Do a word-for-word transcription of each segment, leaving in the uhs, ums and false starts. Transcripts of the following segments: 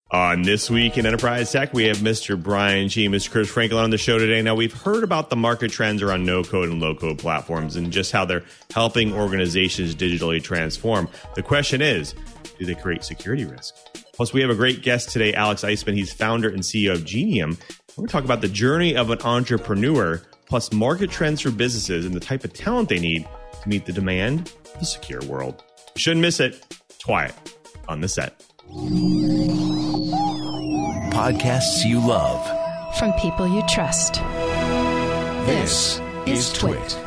On This Week in Enterprise Tech, we have Mister Brian G. Mister Curtis Franklin on the show today. Now, we've heard about the market trends around no-code and low-code platforms and just how they're helping organizations digitally transform. The question is, do they create security risk? Plus, we have a great guest today, Alex Eisman. He's founder and C E O of Genium. We're going to talk about the journey of an entrepreneur, plus market trends for businesses and the type of talent they need to meet the demand of the secure world. You shouldn't miss it. Twit on the set. Podcasts you love from people you trust. This is Twit.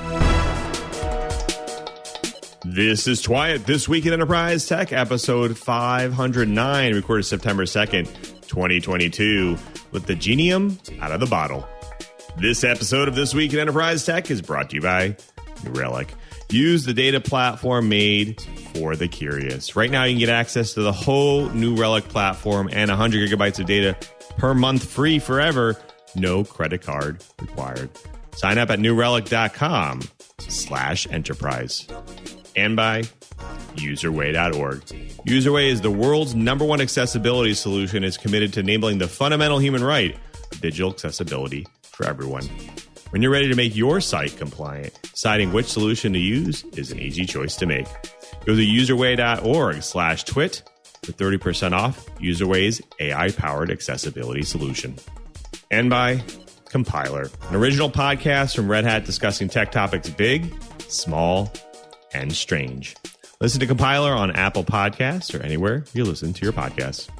This is Twit. This Week in Enterprise Tech, episode five hundred nine, recorded September second, twenty twenty-two, with the Genium out of the bottle. This episode of This Week in Enterprise Tech is brought to you by New Relic. Use the data platform made for the curious. Right now, you can get access to the whole New Relic platform and one hundred gigabytes of data per month free forever. No credit card required. Sign up at newrelic.com slash enterprise. And by userway dot org. Userway is the world's number one accessibility solution. It's committed to enabling the fundamental human right of digital accessibility for everyone. When you're ready to make your site compliant, deciding which solution to use is an easy choice to make. Go to userway.org slash twit for thirty percent off Userway's A I-powered accessibility solution. And by Compiler, an original podcast from Red Hat discussing tech topics big, small, and strange. Listen to Compiler on Apple Podcasts or anywhere you listen to your podcasts.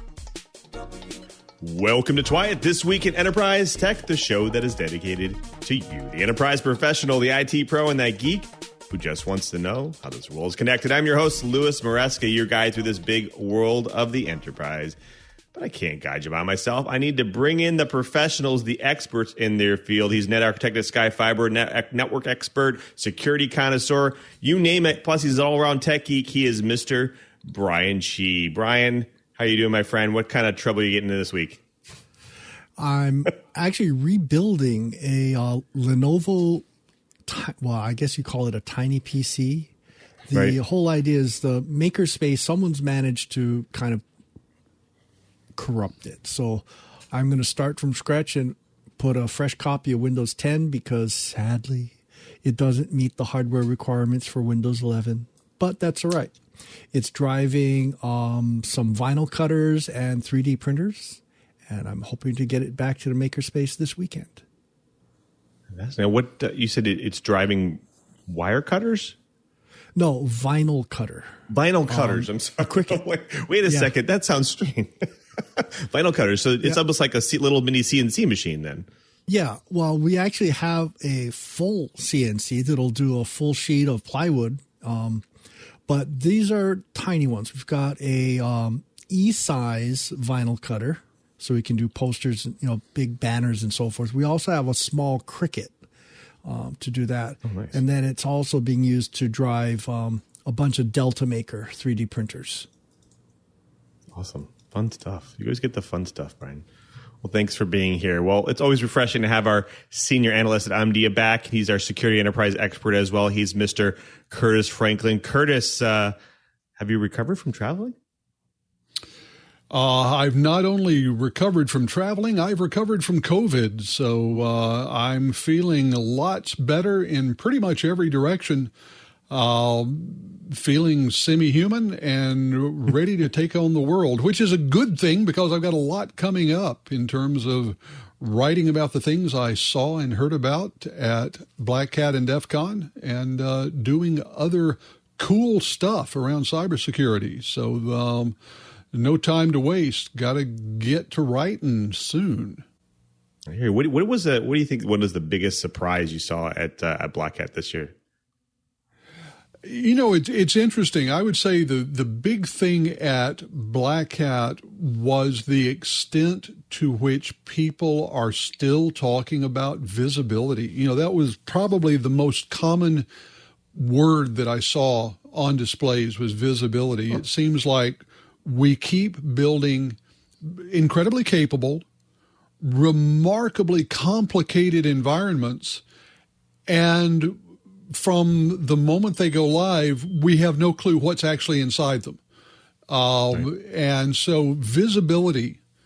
Welcome to Twit, This Week in Enterprise Tech, the show that is dedicated to you, the enterprise professional, the I T pro, and that geek who just wants to know how this world is connected. I'm your host, Louis Maresca, your guide through this big world of the enterprise. But I can't guide you by myself. I need to bring in the professionals, the experts in their field. He's net architect at Sky Fiber, net, network expert, security connoisseur, you name it. Plus, he's an all-around tech geek. He is Mister Brian Chi. Brian, how you doing, my friend? What kind of trouble are you getting into this week? I'm actually rebuilding a uh, Lenovo, ti- well, I guess you call it a tiny P C. The right. whole idea is the makerspace, someone's managed to kind of corrupt it. So I'm going to start from scratch and put a fresh copy of Windows ten because sadly it doesn't meet the hardware requirements for Windows eleven. But that's all right. It's driving um, some vinyl cutters and three D printers, and I'm hoping to get it back to the makerspace this weekend. Now, what uh, you said it, it's driving wire cutters? No, vinyl cutter. Vinyl cutters. Um, I'm sorry. Cricket. wait, wait a yeah. second. That sounds strange. Vinyl cutters. So it's yeah. almost like a C- little mini C N C machine then. Yeah. Well, we actually have a full C N C that'll do a full sheet of plywood. Um, But these are tiny ones. We've got a um, E-size vinyl cutter, so we can do posters, you know, big banners and so forth. We also have a small Cricut um, to do that. Oh, nice. And then it's also being used to drive um, a bunch of Delta Maker three D printers. Awesome. Fun stuff. You always get the fun stuff, Brian. Well, thanks for being here. Well, it's always refreshing to have our senior analyst at Omdia back. He's our security enterprise expert as well. He's Mister Curtis Franklin. Curtis, uh, have you recovered from traveling? Uh, I've not only recovered from traveling, I've recovered from COVID. So uh, I'm feeling lots better in pretty much every direction. Uh, feeling semi-human and ready to take on the world, which is a good thing because I've got a lot coming up in terms of writing about the things I saw and heard about at Black Hat and DEF CON and uh, doing other cool stuff around cybersecurity. So um, no time to waste. Got to get to writing soon. Here, what, what was the, what do you think? What was the biggest surprise you saw at uh, at Black Hat this year? You know, it, it's interesting. I would say the, the big thing at Black Hat was the extent to which people are still talking about visibility. You know, that was probably the most common word that I saw on displays was visibility. It seems like we keep building incredibly capable, remarkably complicated environments, and from the moment they go live, we have no clue what's actually inside them. Um, right. And so visibility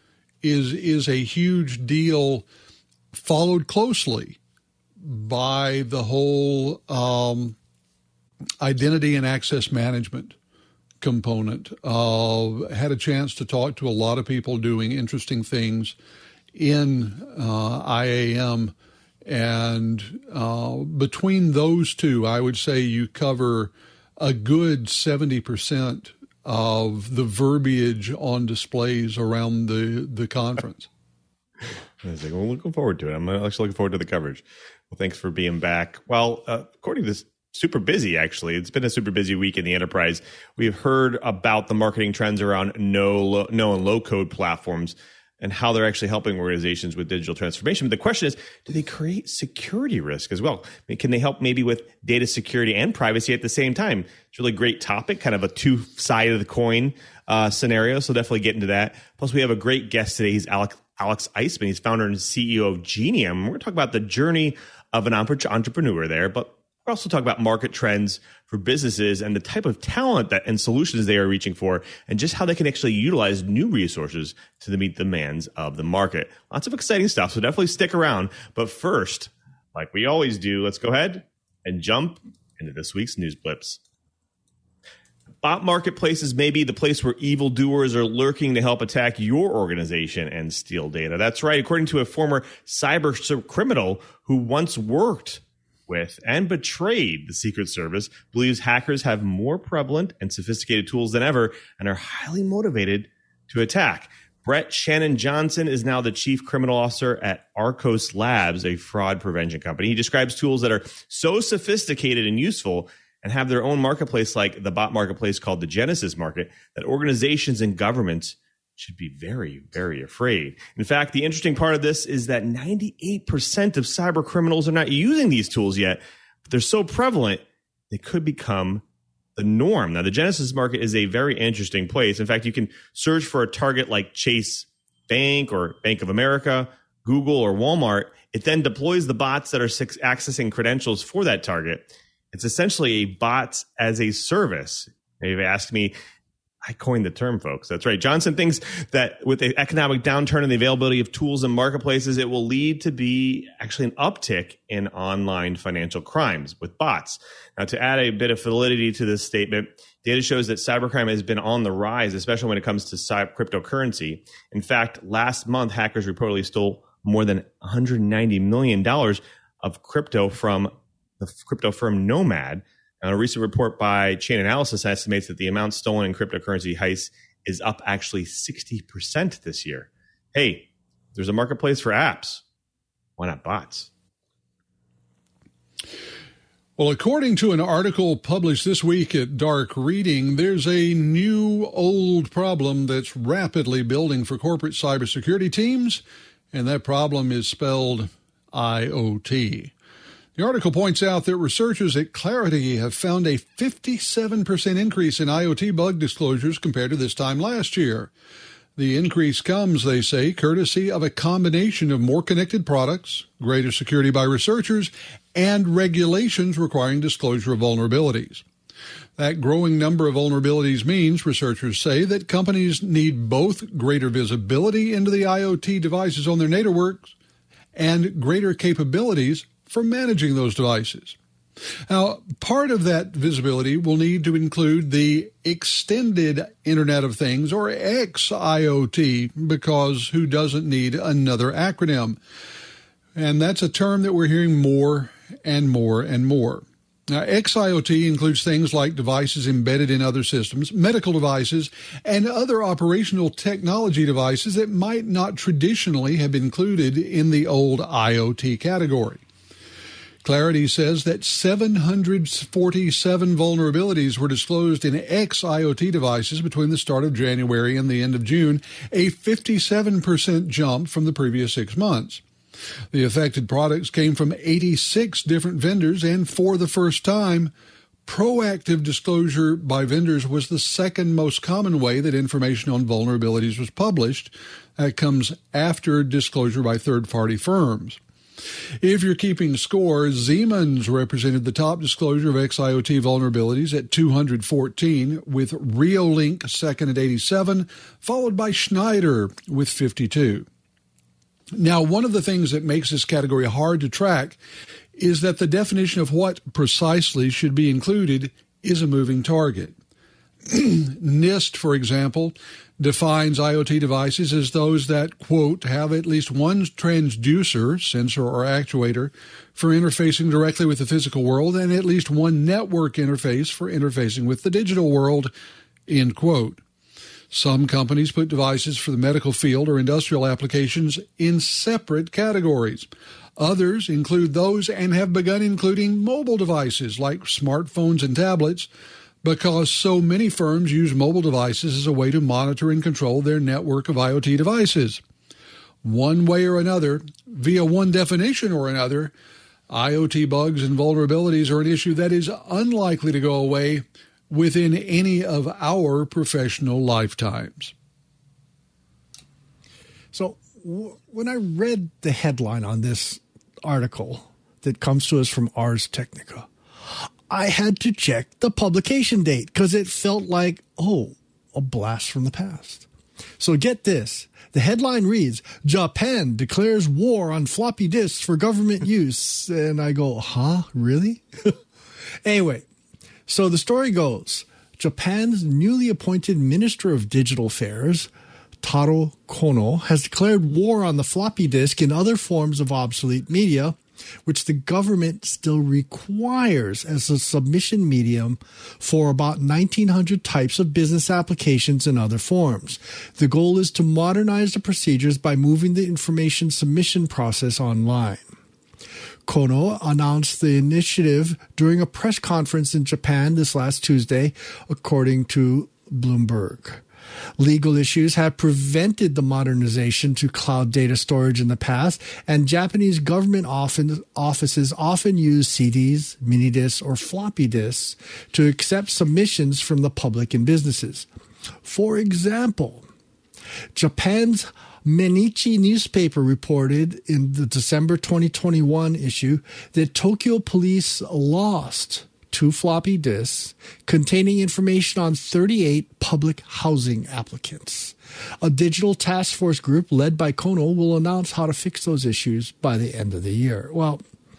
is is a huge deal, followed closely by the whole um, identity and access management component. Uh, had a chance to talk to a lot of people doing interesting things in uh, I A M, and uh, between those two, I would say you cover a good seventy percent of the verbiage on displays around the, the conference. I was like, well, looking forward to it. I'm actually looking forward to the coverage. Well, thanks for being back. Well, uh, according to this, super busy, actually. It's been a super busy week in the enterprise. We've heard about the marketing trends around no, no and low code platforms and how they're actually helping organizations with digital transformation. But the question is, do they create security risk as well? I mean, can they help maybe with data security and privacy at the same time? It's a really great topic, kind of a two-sided of the coin uh, scenario. So definitely get into that. Plus, we have a great guest today. He's Alex, Alex Eisman. He's founder and C E O of Genium. We're going to talk about the journey of an entrepreneur there, but we're also talking about market trends for businesses and the type of talent that and solutions they are reaching for, and just how they can actually utilize new resources to meet the demands of the market. Lots of exciting stuff, so definitely stick around. But first, like we always do, let's go ahead and jump into this week's news blips. Bot marketplaces may be the place where evildoers are lurking to help attack your organization and steal data. That's right. According to a former cyber criminal who once worked with and betrayed the Secret Service, believes hackers have more prevalent and sophisticated tools than ever and are highly motivated to attack. Brett Shannon Johnson is now the chief criminal officer at Arcos Labs, a fraud prevention company. He describes tools that are so sophisticated and useful and have their own marketplace, like the bot marketplace called the Genesis Market, that organizations and governments should be very, very afraid. In fact, the interesting part of this is that ninety-eight percent of cyber criminals are not using these tools yet, but they're so prevalent, they could become the norm. Now, the Genesis Market is a very interesting place. In fact, you can search for a target like Chase Bank or Bank of America, Google, or Walmart. It then deploys the bots that are accessing credentials for that target. It's essentially a bots as a service. Now, you've asked me, I coined the term, folks. That's right. Johnson thinks that with the economic downturn and the availability of tools and marketplaces, it will lead to be actually an uptick in online financial crimes with bots. Now, to add a bit of validity to this statement, data shows that cybercrime has been on the rise, especially when it comes to cyber cryptocurrency. In fact, last month, hackers reportedly stole more than one hundred ninety million dollars of crypto from the crypto firm Nomad. And a recent report by Chain Analysis estimates that the amount stolen in cryptocurrency heists is up actually sixty percent this year. Hey, there's a marketplace for apps. Why not bots? Well, according to an article published this week at Dark Reading, there's a new old problem that's rapidly building for corporate cybersecurity teams, and that problem is spelled I O T. The article points out that researchers at Clarity have found a fifty-seven percent increase in I O T bug disclosures compared to this time last year. The increase comes, they say, courtesy of a combination of more connected products, greater security by researchers, and regulations requiring disclosure of vulnerabilities. That growing number of vulnerabilities means, researchers say, that companies need both greater visibility into the I O T devices on their networks and greater capabilities for managing those devices. Now, part of that visibility will need to include the extended Internet of Things, or X I O T, because who doesn't need another acronym? And that's a term that we're hearing more and more and more. Now, X I O T includes things like devices embedded in other systems, medical devices, and other operational technology devices that might not traditionally have been included in the old I O T category. Clarity says that seven hundred forty-seven vulnerabilities were disclosed in X I O T devices between the start of January and the end of June, a fifty-seven percent jump from the previous six months. The affected products came from eighty-six different vendors, and for the first time, proactive disclosure by vendors was the second most common way that information on vulnerabilities was published. That comes after disclosure by third-party firms. If you're keeping score, Siemens represented the top disclosure of X I O T vulnerabilities at two hundred fourteen, with Reolink second at eighty-seven, followed by Schneider with fifty-two. Now, one of the things that makes this category hard to track is that the definition of what precisely should be included is a moving target. NIST, for example, defines IoT devices as those that, quote, have at least one transducer, sensor or actuator, for interfacing directly with the physical world and at least one network interface for interfacing with the digital world, end quote. Some companies put devices for the medical field or industrial applications in separate categories. Others include those and have begun including mobile devices like smartphones and tablets, because so many firms use mobile devices as a way to monitor and control their network of IoT devices. One way or another, via one definition or another, IoT bugs and vulnerabilities are an issue that is unlikely to go away within any of our professional lifetimes. So w- when I read the headline on this article that comes to us from Ars Technica, I had to check the publication date because it felt like, oh, a blast from the past. So get this. The headline reads, Japan declares war on floppy disks for government use. And I go, huh? Really? Anyway, so the story goes, Japan's newly appointed Minister of Digital Affairs, Taro Kono, has declared war on the floppy disk and other forms of obsolete media, which the government still requires as a submission medium for about nineteen hundred types of business applications and other forms. The goal is to modernize the procedures by moving the information submission process online. Kono announced the initiative during a press conference in Japan this last Tuesday, according to Bloomberg. Legal issues have prevented the modernization to cloud data storage in the past, and Japanese government often, offices often use C Ds, mini disks, or floppy disks to accept submissions from the public and businesses. For example, Japan's Mainichi newspaper reported in the December twenty twenty-one issue that Tokyo police lost two floppy disks containing information on thirty-eight public housing applicants. A digital task force group led by Kono will announce how to fix those issues by the end of the year. Well,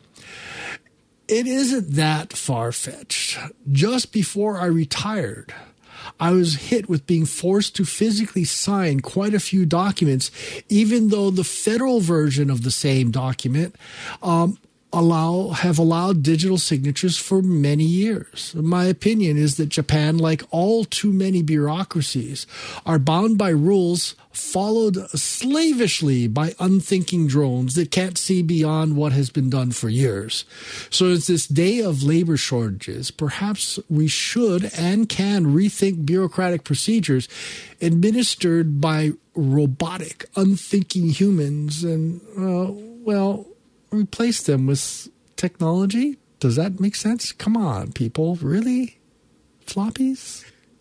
it isn't that far-fetched. Just before I retired, I was hit with being forced to physically sign quite a few documents, even though the federal version of the same document um, allow have allowed digital signatures for many years. My opinion is that Japan, like all too many bureaucracies, are bound by rules followed slavishly by unthinking drones that can't see beyond what has been done for years. So it's this day of labor shortages. Perhaps we should and can rethink bureaucratic procedures administered by robotic, unthinking humans and, uh, well, replace them with technology. Does that make sense? Come on, people. Really? Floppies?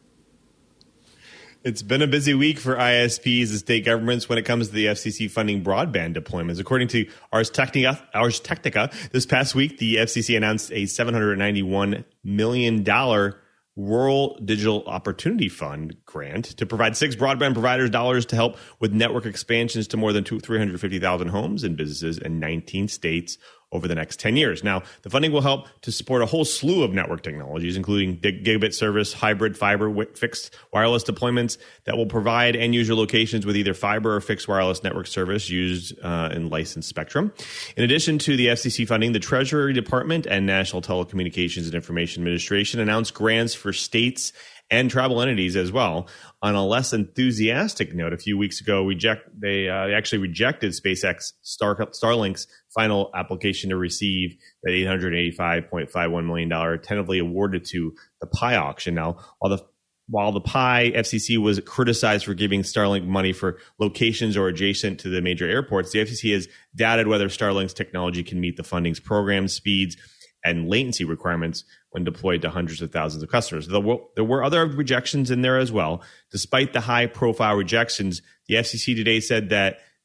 It's been a busy week for I S Ps and state governments when it comes to the F C C funding broadband deployments. According to Ars Technica, Ars Technica, this past week, the F C C announced a seven hundred ninety-one million dollars Rural Digital Opportunity Fund grant to provide six broadband providers dollars to help with network expansions to more than three hundred fifty thousand homes and businesses in nineteen states over the next ten years. Now, the funding will help to support a whole slew of network technologies, including gigabit service, hybrid fiber, fixed wireless deployments that will provide end-user locations with either fiber or fixed wireless network service used uh, in licensed spectrum. In addition to the F C C funding, the Treasury Department and National Telecommunications and Information Administration announced grants for states and tribal entities as well. On a less enthusiastic note, a few weeks ago, reject, they uh, actually rejected SpaceX Star, Starlink's final application to receive that eight hundred eighty-five point five one million dollars tentatively awarded to the Pi auction. Now, while the while the Pi F C C was criticized for giving Starlink money for locations or adjacent to the major airports, the F C C has doubted whether Starlink's technology can meet the funding's program speeds and latency requirements when deployed to hundreds of thousands of customers. There were, there were other rejections in there as well. Despite the high-profile rejections, the F C C today said that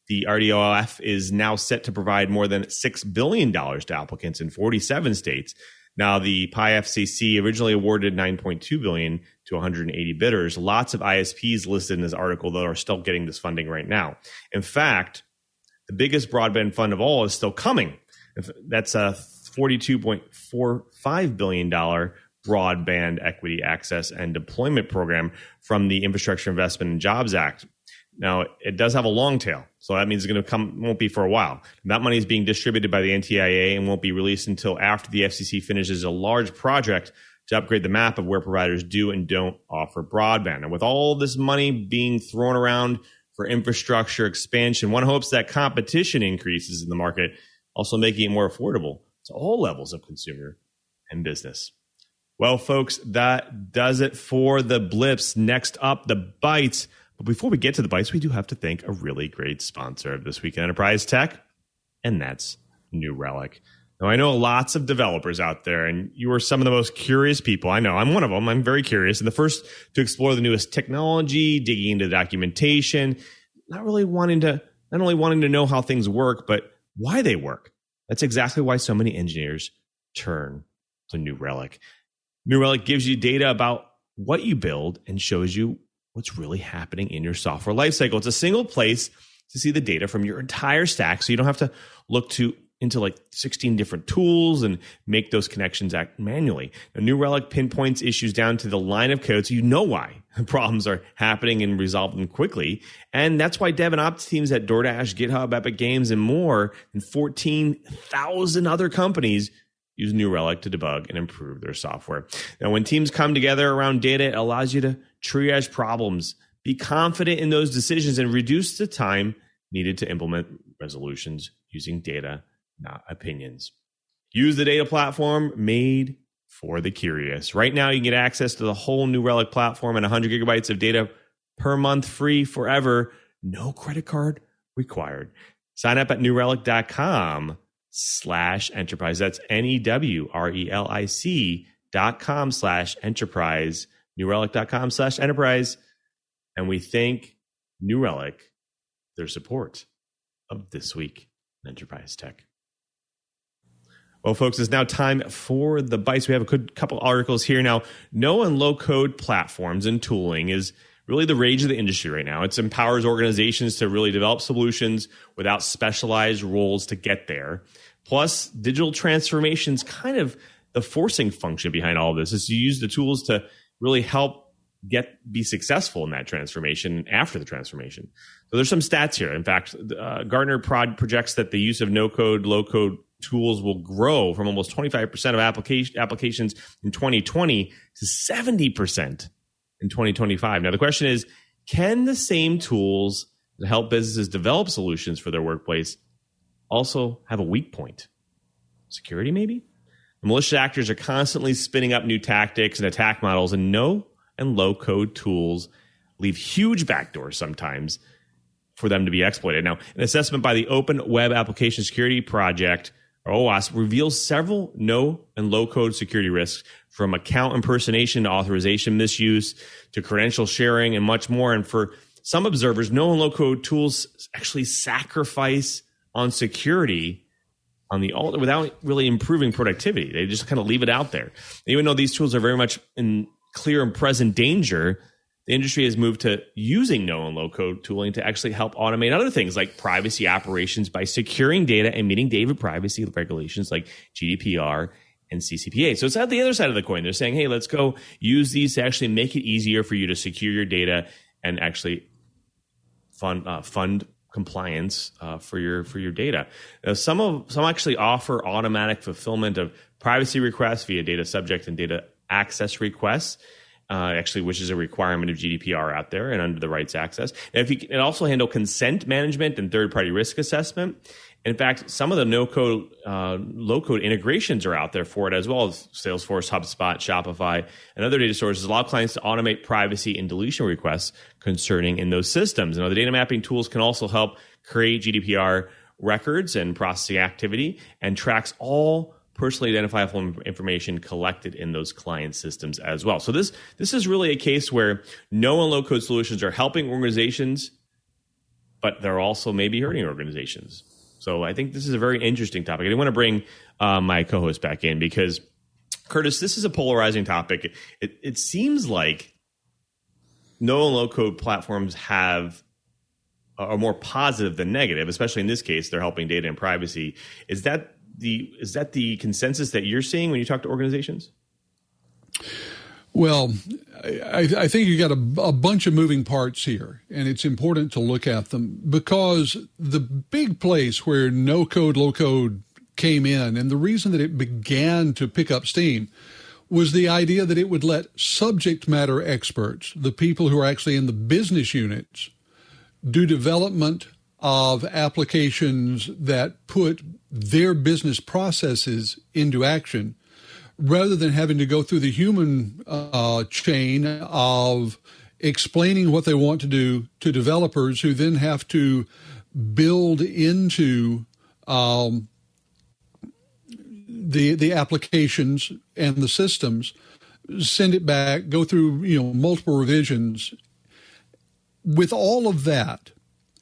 The R D O F is now set to provide more than six billion dollars to applicants in forty-seven states. Now, the P I F C C originally awarded nine point two billion dollars to one hundred eighty bidders. Lots of I S Ps listed in this article that are still getting this funding right now. In fact, the biggest broadband fund of all is still coming. That's a forty-two point four five billion dollars broadband equity access and deployment program from the Infrastructure Investment and Jobs Act. Now, it does have a long tail, so that means it's going to come, won't be for a while. That money is being distributed by the N T I A and won't be released until after the F C C finishes a large project to upgrade the map of where providers do and don't offer broadband. And with all this money being thrown around for infrastructure expansion, one hopes that competition increases in the market, also making it more affordable to all levels of consumer and business. Well, folks, that does it for the blips. Next up, the bites. But before we get to the bites, we do have to thank a really great sponsor of This Week in Enterprise Tech, and that's New Relic. Now, I know lots of developers out there, and you are some of the most curious people. I know I'm one of them. I'm very curious. And the first to explore the newest technology, digging into the documentation, not really wanting to, not only wanting to know how things work, but why they work. That's exactly why so many engineers turn to New Relic. New Relic gives you data about what you build and shows you what's really happening in your software lifecycle. It's a single place to see the data from your entire stack, so you don't have to look to into like sixteen different tools and make those connections act manually. Now, New Relic pinpoints issues down to the line of code, so you know why problems are happening and resolve them quickly. And that's why dev and ops teams at DoorDash, GitHub, Epic Games, and more than fourteen thousand other companies use New Relic to debug and improve their software. Now, when teams come together around data, it allows you to triage problems, be confident in those decisions, and reduce the time needed to implement resolutions using data, not opinions. Use the data platform made for the curious. Right now, you can get access to the whole New Relic platform and one hundred gigabytes of data per month free forever. No credit card required. Sign up at new relic dot com slash enterprise. That's N E W R E L I C dot com slash enterprise. new relic dot com slash enterprise. And we thank New Relic their support of This Week in Enterprise Tech. Well, folks, it's now time for the bites. We have a good couple articles here now. No and low code platforms and tooling is really the rage of the industry right now. It empowers organizations to really develop solutions without specialized roles to get there. Plus, digital transformation is kind of the forcing function behind all of this, is to use the tools to really help get be successful in that transformation after the transformation. So there's some stats here. In fact, uh, Gartner prod projects that the use of no-code, low-code tools will grow from almost twenty-five percent of application, applications in twenty twenty to seventy percent in twenty twenty-five. Now, the question is, can the same tools that help businesses develop solutions for their workplace also have a weak point? Security, maybe? The malicious actors are constantly spinning up new tactics and attack models, and no and low-code tools leave huge backdoors sometimes for them to be exploited. Now, an assessment by the Open Web Application Security Project, or OWASP, reveals several no and low-code security risks, from account impersonation to authorization misuse to credential sharing and much more. And for some observers, no and low-code tools actually sacrifice on security on the altar without really improving productivity. They just kind of leave it out there. Even though these tools are very much in clear and present danger, the industry has moved to using no and low code tooling to actually help automate other things like privacy operations by securing data and meeting data privacy regulations like G D P R and C C P A. So it's at the other side of the coin. They're saying, hey, let's go use these to actually make it easier for you to secure your data and actually fund uh, fund compliance uh, for your for your data. Now, some of some actually offer automatic fulfillment of privacy requests via data subject and data access requests, uh, actually, which is a requirement of G D P R out there and under the rights access. And if you can, it also handle consent management and third-party risk assessment. In fact, some of the no-code, uh, low-code integrations are out there for it as well as Salesforce, HubSpot, Shopify, and other data sources allow clients to automate privacy and deletion requests concerning in those systems. Now, the data mapping tools can also help create G D P R records and processing activity and tracks all personally identifiable information collected in those client systems as well. So this this is really a case where no and low-code solutions are helping organizations but they're also maybe hurting organizations. So I think this is a very interesting topic. I want to bring uh, my co-host back in because, Curtis, this is a polarizing topic. It, it seems like no and low code platforms have are more positive than negative, especially in this case, they're helping data and privacy. Is that the is that the consensus that you're seeing when you talk to organizations? Well, I, I think you got a, a bunch of moving parts here, and it's important to look at them because the big place where no code, low code came in, and the reason that it began to pick up steam was the idea that it would let subject matter experts, the people who are actually in the business units, do development of applications that put their business processes into action, rather than having to go through the human uh, chain of explaining what they want to do to developers who then have to build into um, the the applications and the systems, send it back, go through you know multiple revisions. With all of that,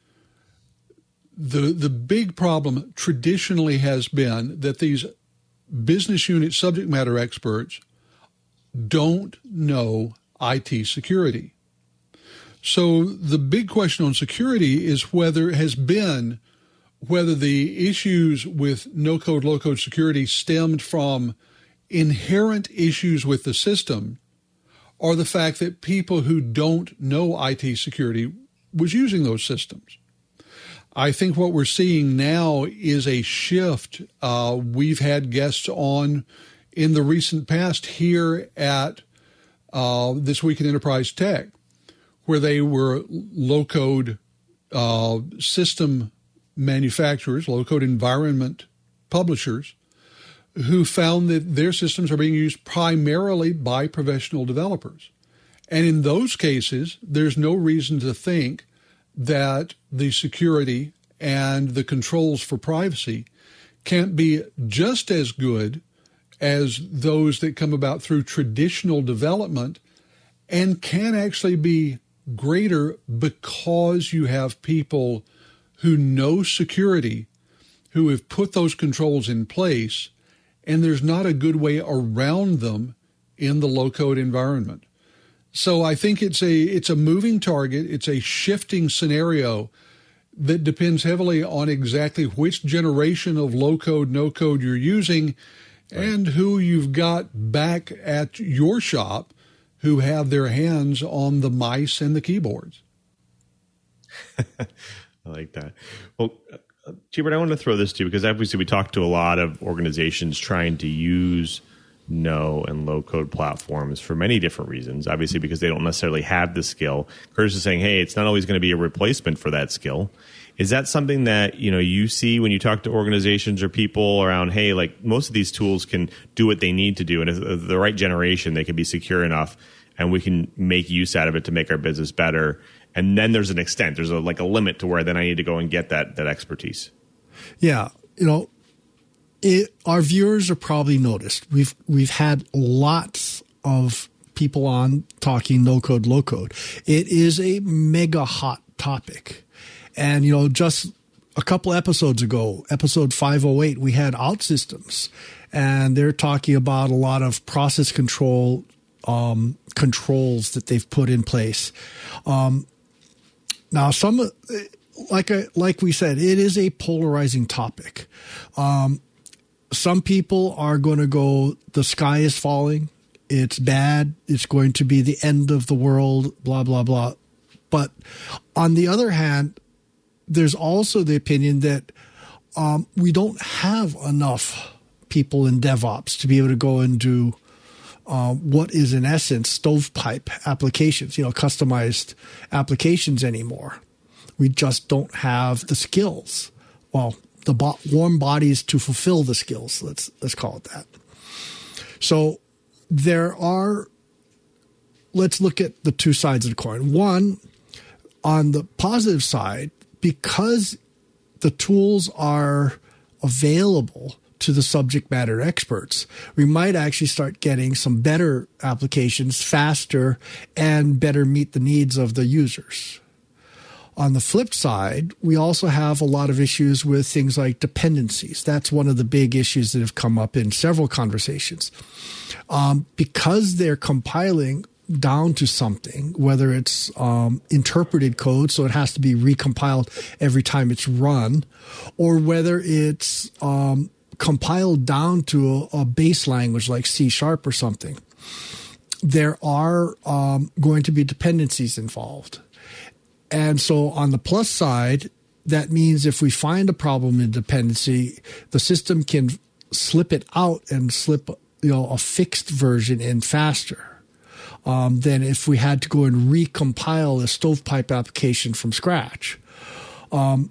the the big problem traditionally has been that these business unit subject matter experts don't know I T security. So the big question on security is whether has been whether the issues with no code, low code security stemmed from inherent issues with the system or the fact that people who don't know I T security was using those systems. I think what we're seeing now is a shift. Uh, we've had guests on in the recent past here at uh, This Week in Enterprise Tech, where they were low-code uh, system manufacturers, low-code environment publishers, who found that their systems are being used primarily by professional developers. And in those cases, there's no reason to think that the security and the controls for privacy can't be just as good as those that come about through traditional development and can actually be greater because you have people who know security, who have put those controls in place, and there's not a good way around them in the low-code environment. So I think it's a it's a moving target. It's a shifting scenario that depends heavily on exactly which generation of low-code, no-code you're using, right, and who you've got back at your shop who have their hands on the mice and the keyboards. I like that. Well, uh, Gilbert, I want to throw this to you because obviously we talked to a lot of organizations trying to use no and low code platforms for many different reasons, obviously because they don't necessarily have the skill. Curtis is saying, hey, it's not always going to be a replacement for that skill. Is that something that, you know, you see when you talk to organizations or people around, hey, like most of these tools can do what they need to do, and if the right generation, they can be secure enough and we can make use out of it to make our business better. And then there's an extent, there's a, like a limit to where then I need to go and get that that expertise. Yeah, you know, It, our viewers are probably noticed. We've we've had lots of people on talking no code, low code. It is a mega hot topic, and you know, just a couple episodes ago, episode five oh eight, we had OutSystems, and they're talking about a lot of process control um, controls that they've put in place. Um, now, some like I, like we said, it is a polarizing topic. Um, Some people are going to go, the sky is falling, it's bad, it's going to be the end of the world, blah, blah, blah. But on the other hand, there's also the opinion that um, we don't have enough people in DevOps to be able to go and do uh, what is in essence stovepipe applications, you know, customized applications anymore. We just don't have the skills. Well, the bo- warm bodies to fulfill the skills. Let's let's call it that. So there are. Let's look at the two sides of the coin. One, on the positive side, because the tools are available to the subject matter experts, we might actually start getting some better applications faster and better meet the needs of the users. On the flip side, we also have a lot of issues with things like dependencies. That's one of the big issues that have come up in several conversations. Um, because they're compiling down to something, whether it's um, interpreted code, so it has to be recompiled every time it's run, or whether it's um, compiled down to a, a base language like C Sharp or something, there are um, going to be dependencies involved. And so on the plus side, that means if we find a problem in dependency, the system can slip it out and slip, you know, a fixed version in faster um, than if we had to go and recompile a stovepipe application from scratch. Um,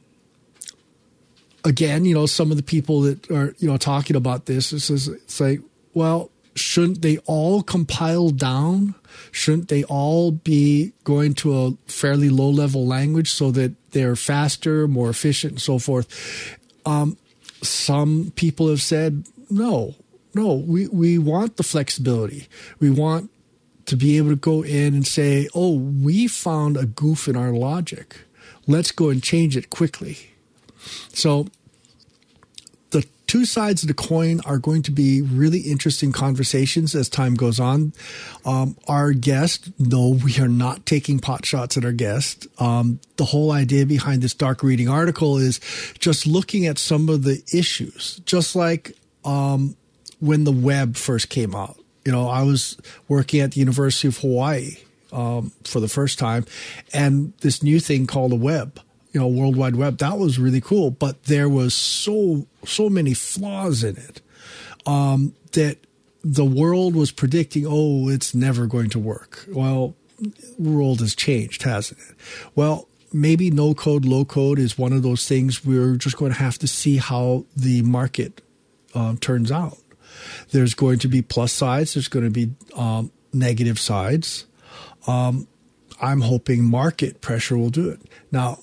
again, you know, some of the people that are, you know, talking about this, this is, it's like, well, shouldn't they all compile down? Shouldn't they all be going to a fairly low-level language so that they're faster, more efficient, and so forth? Um, some people have said, no, no, we, we want the flexibility. We want to be able to go in and say, oh, we found a goof in our logic. Let's go and change it quickly. So the two sides of the coin are going to be really interesting conversations as time goes on. Um, our guest, no, we are not taking pot shots at our guest. Um, the whole idea behind this dark reading article is just looking at some of the issues, just like um, when the web first came out. You know, I was working at the University of Hawaii um, for the first time, and this new thing called the web, you know, World Wide Web, that was really cool, but there was so, so many flaws in it um, that the world was predicting, oh, it's never going to work. Well, the world has changed, hasn't it? Well, maybe no code, low code is one of those things we're just going to have to see how the market uh, turns out. There's going to be plus sides. There's going to be um, negative sides. Um, I'm hoping market pressure will do it. Now,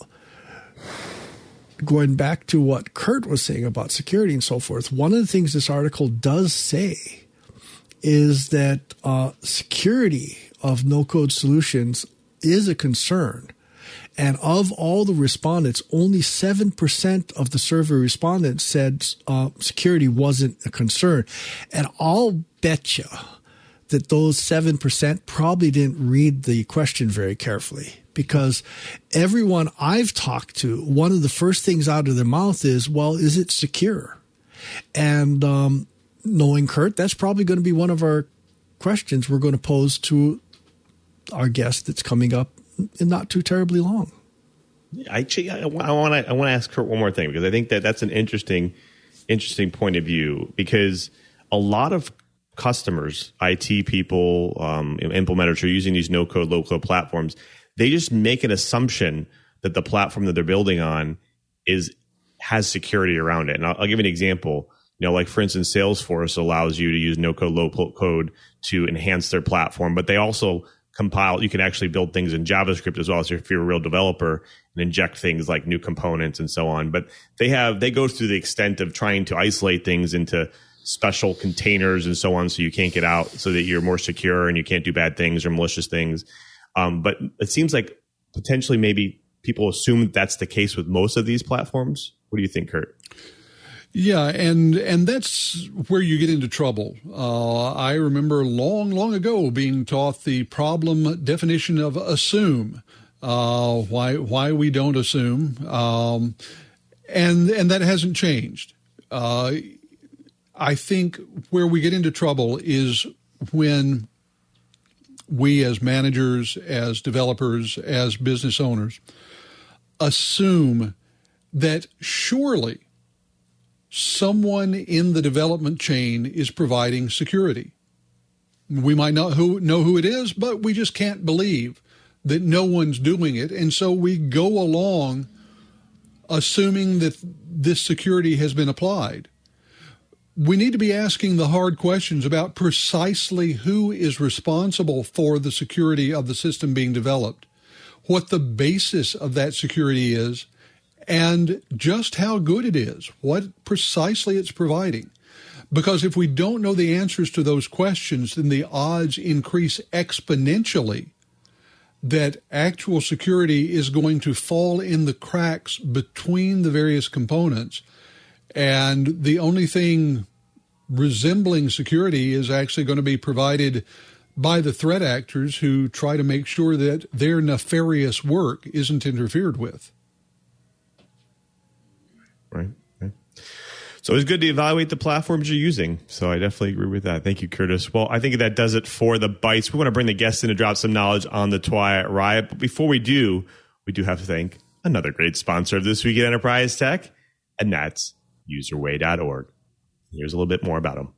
going back to what Kurt was saying about security and so forth, one of the things this article does say is that uh, security of no-code solutions is a concern. And of all the respondents, only seven percent of the survey respondents said uh, security wasn't a concern. And I'll bet you that those seven percent probably didn't read the question very carefully, because everyone I've talked to, one of the first things out of their mouth is, well, is it secure? And um, knowing Kurt, that's probably going to be one of our questions we're going to pose to our guest that's coming up in not too terribly long. I, I want to I want to ask Kurt one more thing, because I think that that's an interesting interesting point of view, because a lot of customers, I T people, um, implementers who are using these no-code, low-code platforms, they just make an assumption that the platform that they're building on is has security around it. And I'll, I'll give you an example. You know, like for instance, Salesforce allows you to use no-code, low-code to enhance their platform, but they also compile, you can actually build things in JavaScript as well. So if you're a real developer, and inject things like new components and so on. But they have, they go through the extent of trying to isolate things into special containers and so on, so you can't get out, so that you're more secure and you can't do bad things or malicious things. Um, but it seems like potentially maybe people assume that's the case with most of these platforms. What do you think, Kurt? Yeah, and and that's where you get into trouble. Uh, I remember long, long ago being taught the problem definition of assume. Uh, why why we don't assume, um, and and that hasn't changed. Uh, I think where we get into trouble is when we, as managers, as developers, as business owners, assume that surely someone in the development chain is providing security. We might not who, know who it is, but we just can't believe that no one's doing it. And so we go along assuming that this security has been applied. We need to be asking the hard questions about precisely who is responsible for the security of the system being developed, what the basis of that security is, and just how good it is, what precisely it's providing. Because if we don't know the answers to those questions, then the odds increase exponentially that actual security is going to fall in the cracks between the various components. And the only thing resembling security is actually going to be provided by the threat actors who try to make sure that their nefarious work isn't interfered with. Right. right. So it's good to evaluate the platforms you're using. So I definitely agree with that. Thank you, Curtis. Well, I think that does it for the Bites. We want to bring the guests in to drop some knowledge on the Twiat Riot. But before we do, we do have to thank another great sponsor of This Week in Enterprise Tech, and that's userway dot org. Here's a little bit more about them.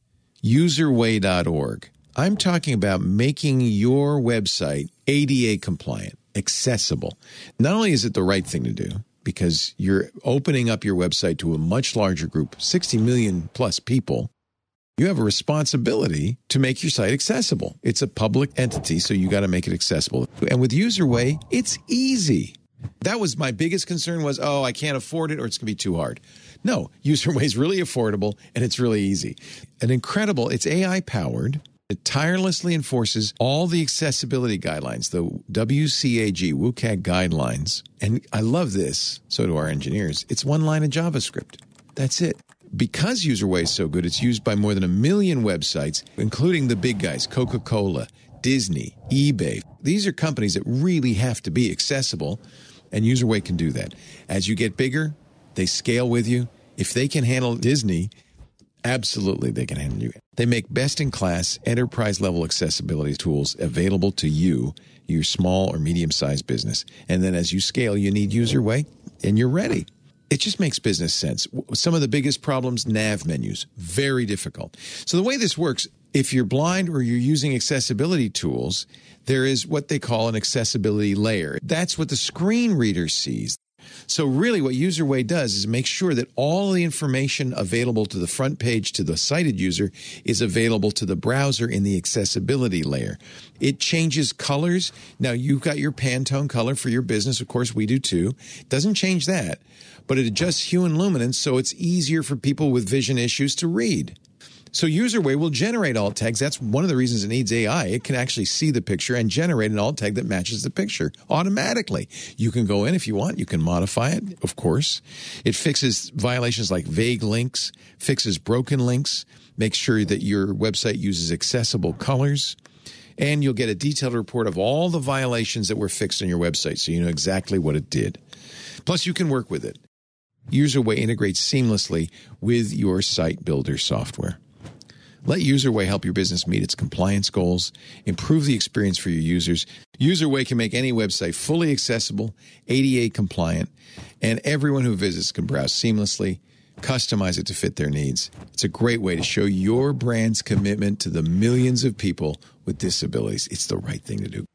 userway dot org. I'm talking about making your website A D A compliant, accessible. Not only is it the right thing to do, because you're opening up your website to a much larger group, sixty million plus people, you have a responsibility to make your site accessible. It's a public entity, so you got to make it accessible. And with Userway, it's easy. That was my biggest concern was, oh, I can't afford it or it's going to be too hard. No, Userway is really affordable and it's really easy. And incredible, it's A I-powered. It tirelessly enforces all the accessibility guidelines, the W C A G, W C A G guidelines. And I love this, so do our engineers. It's one line of JavaScript. That's it. Because Userway is so good, it's used by more than a million websites, including the big guys, Coca-Cola, Disney, eBay. These are companies that really have to be accessible, and Userway can do that. As you get bigger, they scale with you. If they can handle Disney, absolutely they can handle you. They make best-in-class, enterprise-level accessibility tools available to you, your small or medium-sized business. And then as you scale, you need Userway, and you're ready. It just makes business sense. Some of the biggest problems, nav menus, very difficult. So the way this works, if you're blind or you're using accessibility tools, there is what they call an accessibility layer. That's what the screen reader sees. So really what Userway does is make sure that all the information available to the front page to the sighted user is available to the browser in the accessibility layer. It changes colors. Now, you've got your Pantone color for your business. Of course, we do too. It doesn't change that, but it adjusts hue and luminance so it's easier for people with vision issues to read. So Userway will generate alt tags. That's one of the reasons it needs A I. It can actually see the picture and generate an alt tag that matches the picture automatically. You can go in if you want. You can modify it, of course. It fixes violations like vague links, fixes broken links, makes sure that your website uses accessible colors, and you'll get a detailed report of all the violations that were fixed on your website so you know exactly what it did. Plus, you can work with it. Userway integrates seamlessly with your site builder software. Let Userway help your business meet its compliance goals, improve the experience for your users. Userway can make any website fully accessible, A D A compliant, and everyone who visits can browse seamlessly, customize it to fit their needs. It's a great way to show your brand's commitment to the millions of people with disabilities. It's the right thing to do.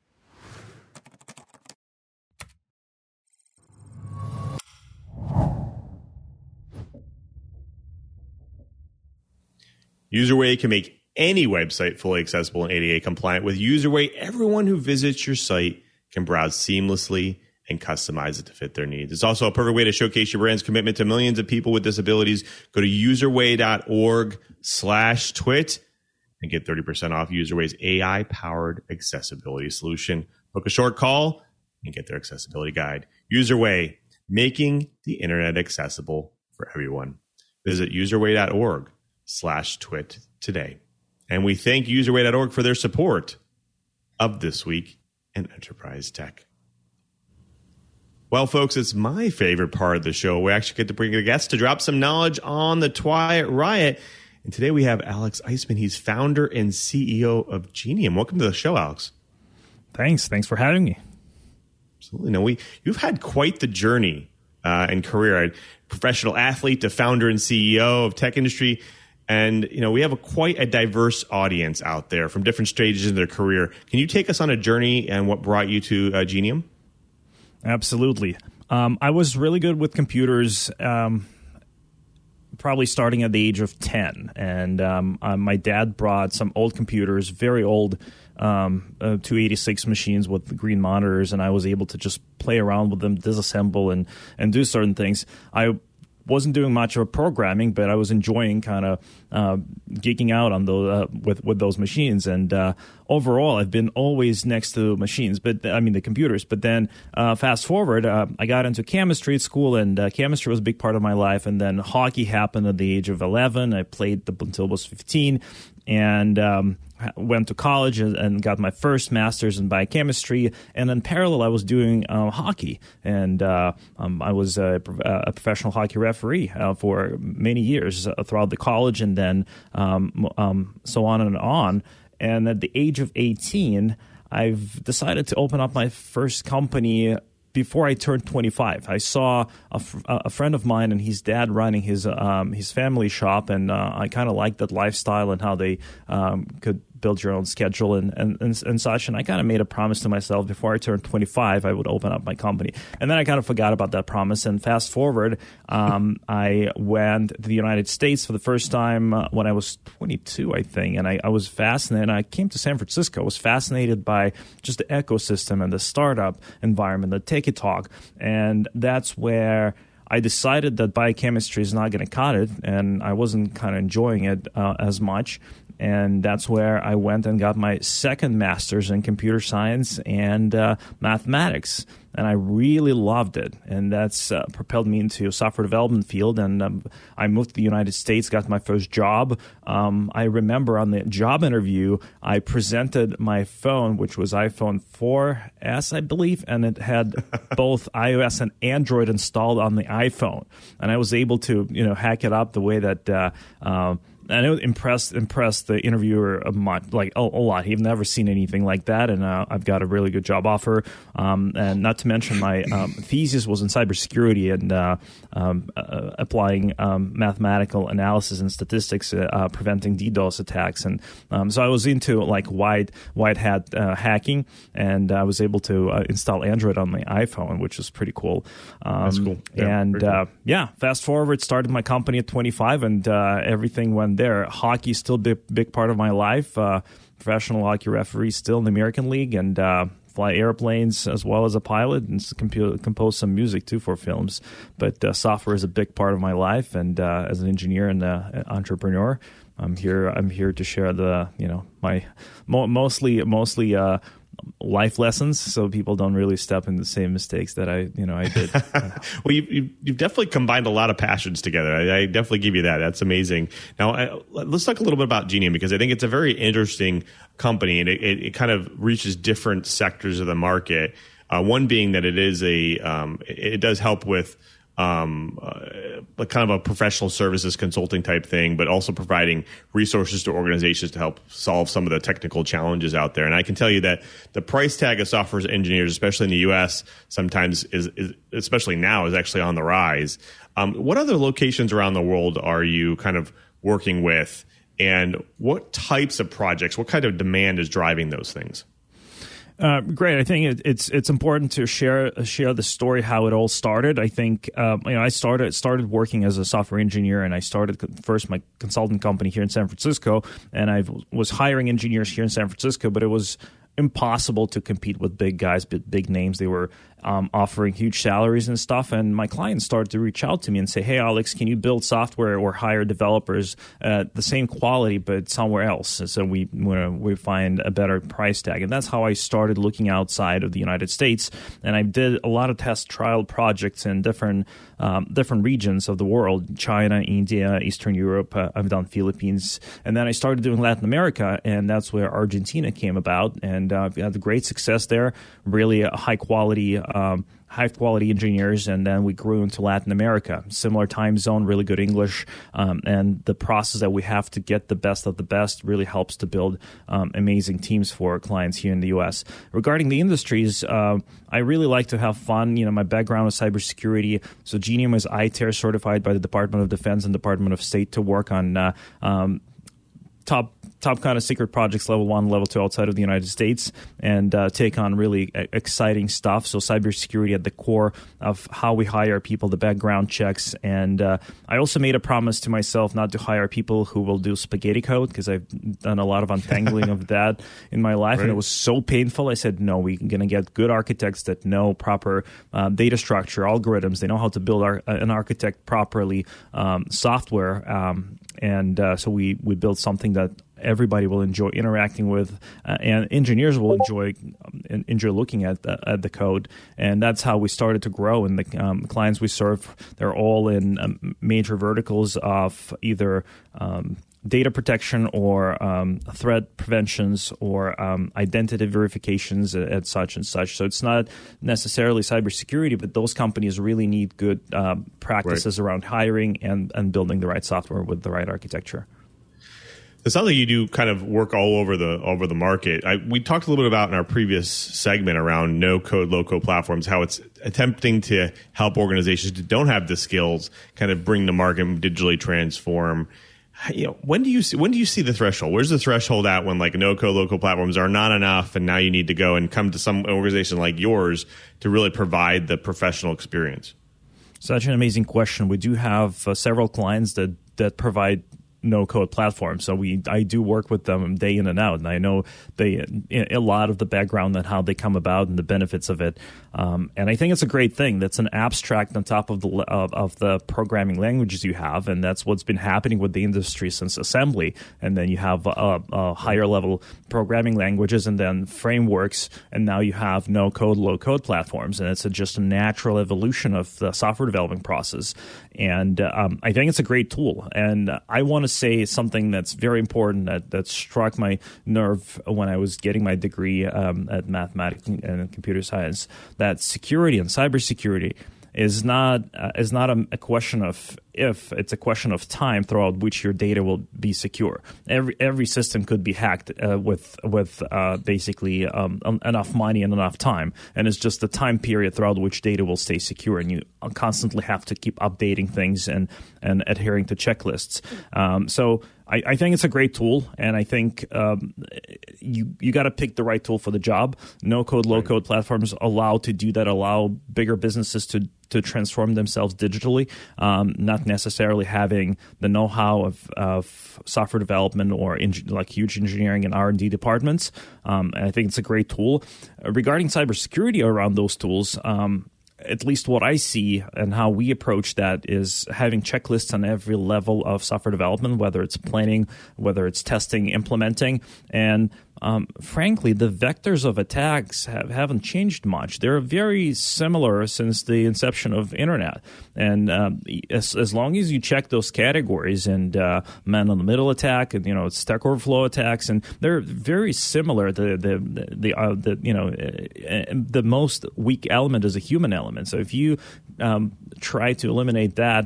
Userway can make any website fully accessible and A D A compliant. With Userway, everyone who visits your site can browse seamlessly and customize it to fit their needs. It's also a perfect way to showcase your brand's commitment to millions of people with disabilities. Go to userway dot org slash twit and get thirty percent off Userway's A I-powered accessibility solution. Book a short call and get their accessibility guide. Userway, making the internet accessible for everyone. Visit userway dot org slash twit today. And we thank userway dot org for their support of This Week in Enterprise Tech. Well, folks, it's my favorite part of the show. We actually get to bring a guest to drop some knowledge on the Twiat Riot. And today we have Alex Eisman. He's founder and C E O of Genium. Welcome to the show, Alex. Thanks. Thanks for having me. Absolutely. No, we you've had quite the journey uh, and career. A professional athlete to founder and C E O of tech industry. And, you know, we have a quite a diverse audience out there from different stages in their career. Can you take us on a journey and what brought you to uh, Genium? Absolutely. Um, I was really good with computers, um, probably starting at the age of ten. And um, uh, my dad brought some old computers, very old, um, uh, two eighty-six machines with the green monitors, and I was able to just play around with them, disassemble, and, and do certain things. I wasn't doing much of programming, but I was enjoying kind of uh, geeking out on those uh, with with those machines. And uh, overall, I've been always next to machines, but I mean the computers. But then uh, fast forward, uh, I got into chemistry at school, and uh, chemistry was a big part of my life. And then hockey happened at the age of eleven. I played the, until I was fifteen, and um, went to college and got my first master's in biochemistry. And in parallel, I was doing uh, hockey, and uh, um, I was a, a professional hockey referee uh, for many years uh, throughout the college, and then um, um, so on and on. And at the age of eighteen, I've decided to open up my first company before I turned twenty-five. I saw a, f- a friend of mine and his dad running his um, his family shop, and uh, I kind of liked that lifestyle and how they um, could build your own schedule and, and, and, and such. And I kind of made a promise to myself before I turned twenty-five, I would open up my company. And then I kind of forgot about that promise. And fast forward, um, I went to the United States for the first time uh, when I was twenty-two, I think. And I, I was fascinated. I came to San Francisco. I was fascinated by just the ecosystem and the startup environment, the Take It Talk. And that's where I decided that biochemistry is not going to cut it, and I wasn't kind of enjoying it uh, as much. And that's where I went and got my second master's in computer science and uh, mathematics. And I really loved it. And that's uh, propelled me into a software development field. And um, I moved to the United States, got my first job. Um, I remember on the job interview, I presented my phone, which was iPhone four S, I believe, and it had both iOS and Android installed on the iPhone. And I was able to, you know, hack it up the way that uh, uh, and it impressed impressed the interviewer a much, like a, a lot. He'd never seen anything like that, and uh, I've got a really good job offer. Um, and not to mention, my um, thesis was in cybersecurity and uh, um, uh, applying um, mathematical analysis and statistics, uh, preventing DDoS attacks. And um, so I was into like wide wide hat uh, hacking, and I was able to uh, install Android on my iPhone, which was pretty cool. Um, That's cool. Yeah, and cool. uh, yeah, fast forward, started my company at twenty-five, and uh, everything went there. Hockey is still a big, big part of my life. Uh, professional hockey referee still in the American League, and uh, fly airplanes as well as a pilot, and compu- compose some music too for films. But uh, software is a big part of my life, and uh, as an engineer and uh, entrepreneur, I'm here. I'm here to share the you know my mo- mostly mostly. Uh, life lessons, so people don't really step in the same mistakes that I, you know, I did. Well, you, you, you've definitely combined a lot of passions together. I, I definitely give you that. That's amazing. Now, I, let's talk a little bit about Genium, because I think it's a very interesting company, and it, it, it kind of reaches different sectors of the market. Uh, one being that it is a, um, it, it does help with um, uh, kind of a professional services consulting type thing, but also providing resources to organizations to help solve some of the technical challenges out there. And I can tell you that the price tag of software engineers, especially in the U S, sometimes is, is especially now, is actually on the rise. Um, what other locations around the world are you kind of working with, and what types of projects, what kind of demand is driving those things? Uh, great. I think it, it's it's important to share share the story how it all started. I think um, you know I started started working as a software engineer, and I started first my consulting company here in San Francisco, and I was hiring engineers here in San Francisco, but it was impossible to compete with big guys, big names. They were um, offering huge salaries and stuff. And my clients started to reach out to me and say, hey, Alex, can you build software or hire developers at the same quality but somewhere else? And so we we find a better price tag. And that's how I started looking outside of the United States. And I did a lot of test trial projects in different um, different regions of the world, China, India, Eastern Europe. Uh, I've done Philippines. And then I started doing Latin America, and that's where Argentina came about. And uh, we had great success there, really high quality Um, high quality engineers, and then we grew into Latin America. Similar time zone, really good English, um, and the process that we have to get the best of the best really helps to build um, amazing teams for clients here in the U S. Regarding the industries, uh, I really like to have fun. You know, my background is cybersecurity, so Genium is I T A R certified by the Department of Defense and Department of State to work on uh, um, top top kind of secret projects, level one, level two outside of the United States, and uh, take on really exciting stuff. So cybersecurity at the core of how we hire people, the background checks. And uh, I also made a promise to myself not to hire people who will do spaghetti code, because I've done a lot of untangling of that in my life. Right. And it was so painful. I said, no, we're going to get good architects that know proper uh, data structure, algorithms. They know how to build our, an architect properly, um, software. Um, and uh, so we, we built something that everybody will enjoy interacting with, uh, and engineers will enjoy um, enjoy looking at the, at the code. And that's how we started to grow. And the um, clients we serve, they're all in um, major verticals of either um, data protection or um, threat preventions or um, identity verifications and such and such. So it's not necessarily cybersecurity, but those companies really need good uh, practices right. around hiring and, and building the right software with the right architecture. It sounds like you do kind of work all over the over the market. I, we talked a little bit about in our previous segment around no-code, low-code platforms, how it's attempting to help organizations that don't have the skills kind of bring to market and digitally transform. You know, when do you see, when do you see the threshold? Where's the threshold at when like no-code, low-code platforms are not enough, and now you need to go and come to some organization like yours to really provide the professional experience? Such an amazing question. We do have uh, several clients that that provide no-code platform. So we, I do work with them day in and out, and I know they a lot of the background and how they come about and the benefits of it. Um, and I think it's a great thing. That's an abstract on top of the of, of the programming languages you have, and that's what's been happening with the industry since assembly. And then you have uh, uh, higher level programming languages, and then frameworks, and now you have no-code, low-code platforms, and it's a, just a natural evolution of the software development process. And um, I think it's a great tool, and I want to say something that's very important that, that struck my nerve when I was getting my degree um, at mathematics and computer science, that security and cybersecurity is not uh, is not a, a question of if, it's a question of time throughout which your data will be secure. Every every system could be hacked uh, with with uh, basically um, enough money and enough time, and it's just the time period throughout which data will stay secure, and you constantly have to keep updating things and, and adhering to checklists. Um, so I, I think it's a great tool, and I think um, you you got to pick the right tool for the job. No-code, low-code platforms allow to do that, allow bigger businesses to to transform themselves digitally, um, not necessarily having the know-how of, of software development or eng- like huge engineering and R and D departments. Um, and I think it's a great tool. Uh, regarding cybersecurity around those tools, um, at least what I see and how we approach that is having checklists on every level of software development, whether it's planning, whether it's testing, implementing, and Um, frankly, the vectors of attacks have, haven't changed much. They're very similar since the inception of internet. And um, as, as long as you check those categories, and uh, man-in-the-middle attack, and you know, Stack Overflow attacks, and they're very similar. The the the, uh, the you know uh, the most weak element is a human element. So if you um, try to eliminate that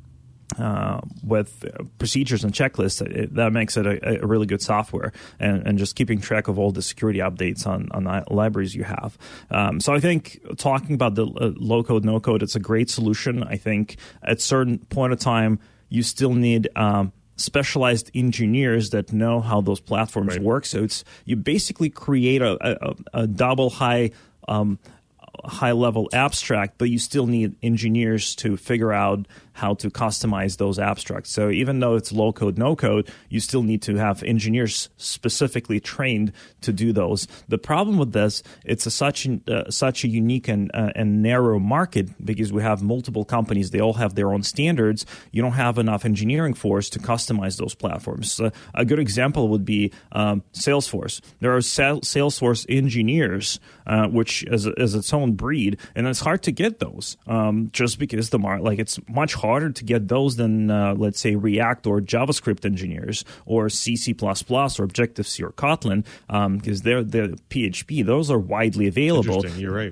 Uh, with procedures and checklists, it, that makes it a, a really good software, and, and just keeping track of all the security updates on, on the libraries you have. Um, so I think talking about the uh, low-code, no-code, it's a great solution. I think at a certain point of time, you still need um, specialized engineers that know how those platforms right. work. So it's you basically create a, a, a double high um, high-level abstract, but you still need engineers to figure out how to customize those abstracts. So even though it's low-code, no-code, you still need to have engineers specifically trained to do those. The problem with this, it's a such uh, such a unique and uh, and narrow market because we have multiple companies. They all have their own standards. You don't have enough engineering force to customize those platforms. So a good example would be um, Salesforce. There are sal- Salesforce engineers, uh, which is, is its own breed, and it's hard to get those um, just because the mar- like it's much harder to get those than, uh, let's say, React or JavaScript engineers or C, C++ or Objective-C or Kotlin, because um, they're, they're P H P. Those are widely available. Interesting. You're right.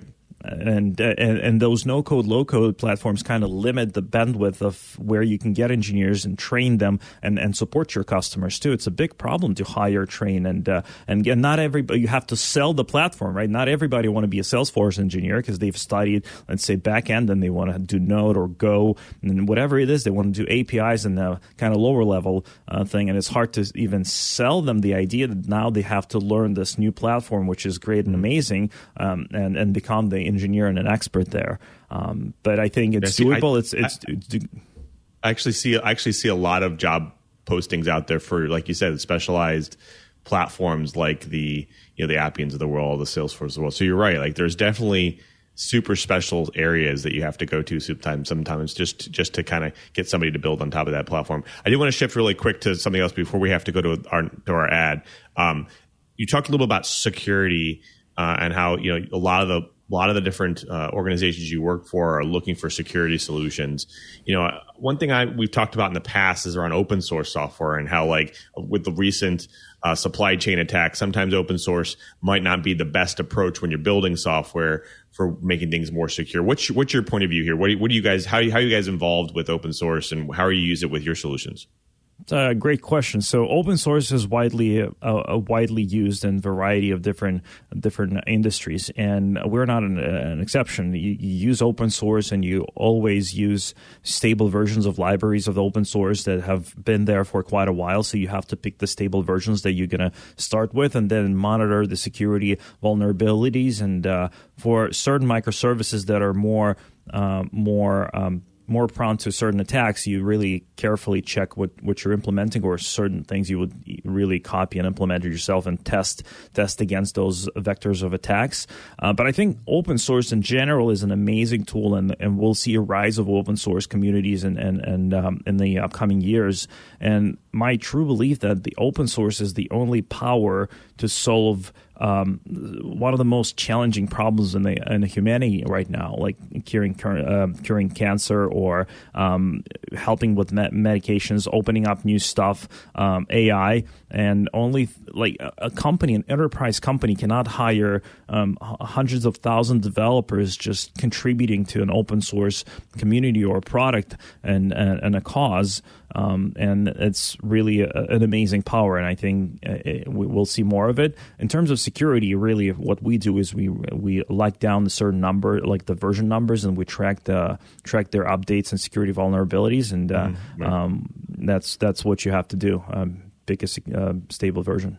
and, and and those no code, low code platforms kind of limit the bandwidth of where you can get engineers and train them and, and support your customers too. It's a big problem to hire, train, and uh, and again, not everybody. You have to sell the platform, right? Not everybody want to be a Salesforce engineer because they've studied, let's say, back end, and they want to do Node or Go and whatever it is. They want to do A P Is and the kind of lower level uh, thing, and it's hard to even sell them the idea that now they have to learn this new platform, which is great and amazing, um, and and become the engineer and an expert there. Um, but I think it's yeah, see, doable. I, it's it's. I, it's I actually see I actually see a lot of job postings out there for, like you said, specialized platforms like the you know the Appians of the world, the Salesforce of the world. So you're right. Like there's definitely super special areas that you have to go to sometimes, sometimes just just to kind of get somebody to build on top of that platform. I do want to shift really quick to something else before we have to go to our to our ad. Um, you talked a little about security uh, and how you know a lot of the a lot of the different uh, organizations you work for are looking for security solutions. You know, one thing I we've talked about in the past is around open source software and how, like, with the recent uh, supply chain attacks, sometimes open source might not be the best approach when you're building software for making things more secure. What's your, what's your point of view here? What do you, what do you guys how how are you guys involved with open source, and how are you use it with your solutions? It's a great question. So open source is widely uh, uh, widely used in a variety of different different industries, and we're not an, an exception. You, you use open source, and you always use stable versions of libraries of open source that have been there for quite a while. So you have to pick the stable versions that you're going to start with, and then monitor the security vulnerabilities. And uh, for certain microservices that are more uh, more um, more prone to certain attacks, you really carefully check what, what you're implementing, or certain things you would really copy and implement it yourself and test test against those vectors of attacks. Uh, but I think open source in general is an amazing tool, and, and we'll see a rise of open source communities and and, and um, in the upcoming years. And my true belief that the open source is the only power to solve Um, one of the most challenging problems in the in humanity right now, like curing uh, curing cancer, or um, helping with med- medications, opening up new stuff, um, A I, and only like a company, an enterprise company, cannot hire um, hundreds of thousands of developers just contributing to an open source community or a product and and, and a cause. Um, and it's really a, an amazing power, and I think it, we'll see more of it. In terms of security, really what we do is we we lock down a certain number, like the version numbers, and we track the track their updates and security vulnerabilities, and uh, mm-hmm. um, that's that's what you have to do. Um, pick a uh, stable version.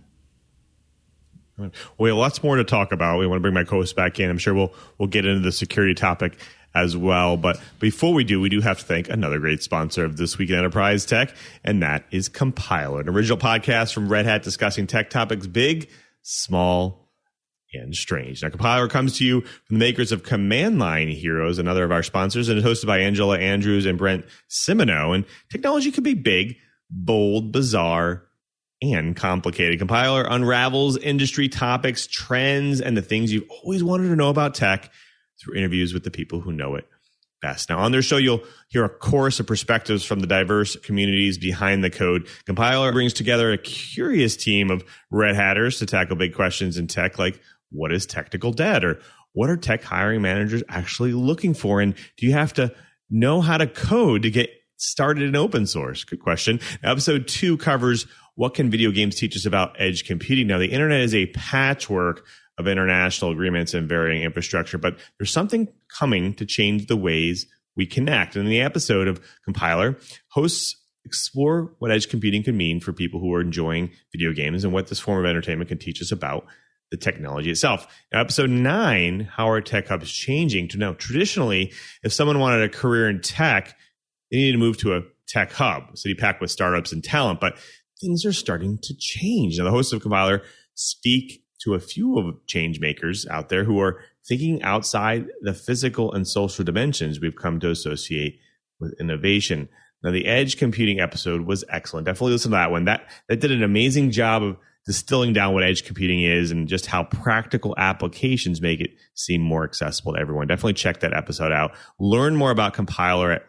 Well, we have lots more to talk about. We want to bring my co-host back in. I'm sure we'll we'll get into the security topic as well. But before we do, we do have to thank another great sponsor of This Week in Enterprise Tech, and that is Compiler, an original podcast from Red Hat discussing tech topics big, small, and strange. Now, Compiler comes to you from the makers of Command Line Heroes, another of our sponsors, and is hosted by Angela Andrews and Brent Simoneau. And technology can be big, bold, bizarre, and complicated. Compiler unravels industry topics, trends, and the things you've always wanted to know about tech through interviews with the people who know it best. Now, on their show, you'll hear a chorus of perspectives from the diverse communities behind the code. Compiler brings together a curious team of Red Hatters to tackle big questions in tech, like what is technical debt, or what are tech hiring managers actually looking for, and do you have to know how to code to get started in open source? Good question. Now, episode two covers what can video games teach us about edge computing. Now, the internet is a patchwork of international agreements and varying infrastructure, but there's something coming to change the ways we connect. And in the episode of Compiler, hosts explore what edge computing could mean for people who are enjoying video games and what this form of entertainment can teach us about the technology itself. Now, episode nine, how are tech hubs changing to now? Traditionally, if someone wanted a career in tech, they needed to move to a tech hub, a city packed with startups and talent, but things are starting to change. Now, the hosts of Compiler speak to a few of change makers out there who are thinking outside the physical and social dimensions we've come to associate with innovation. Now, the edge computing episode was excellent. Definitely listen to that one. That that did an amazing job of distilling down what edge computing is and just how practical applications make it seem more accessible to everyone. Definitely check that episode out. Learn more about Compiler at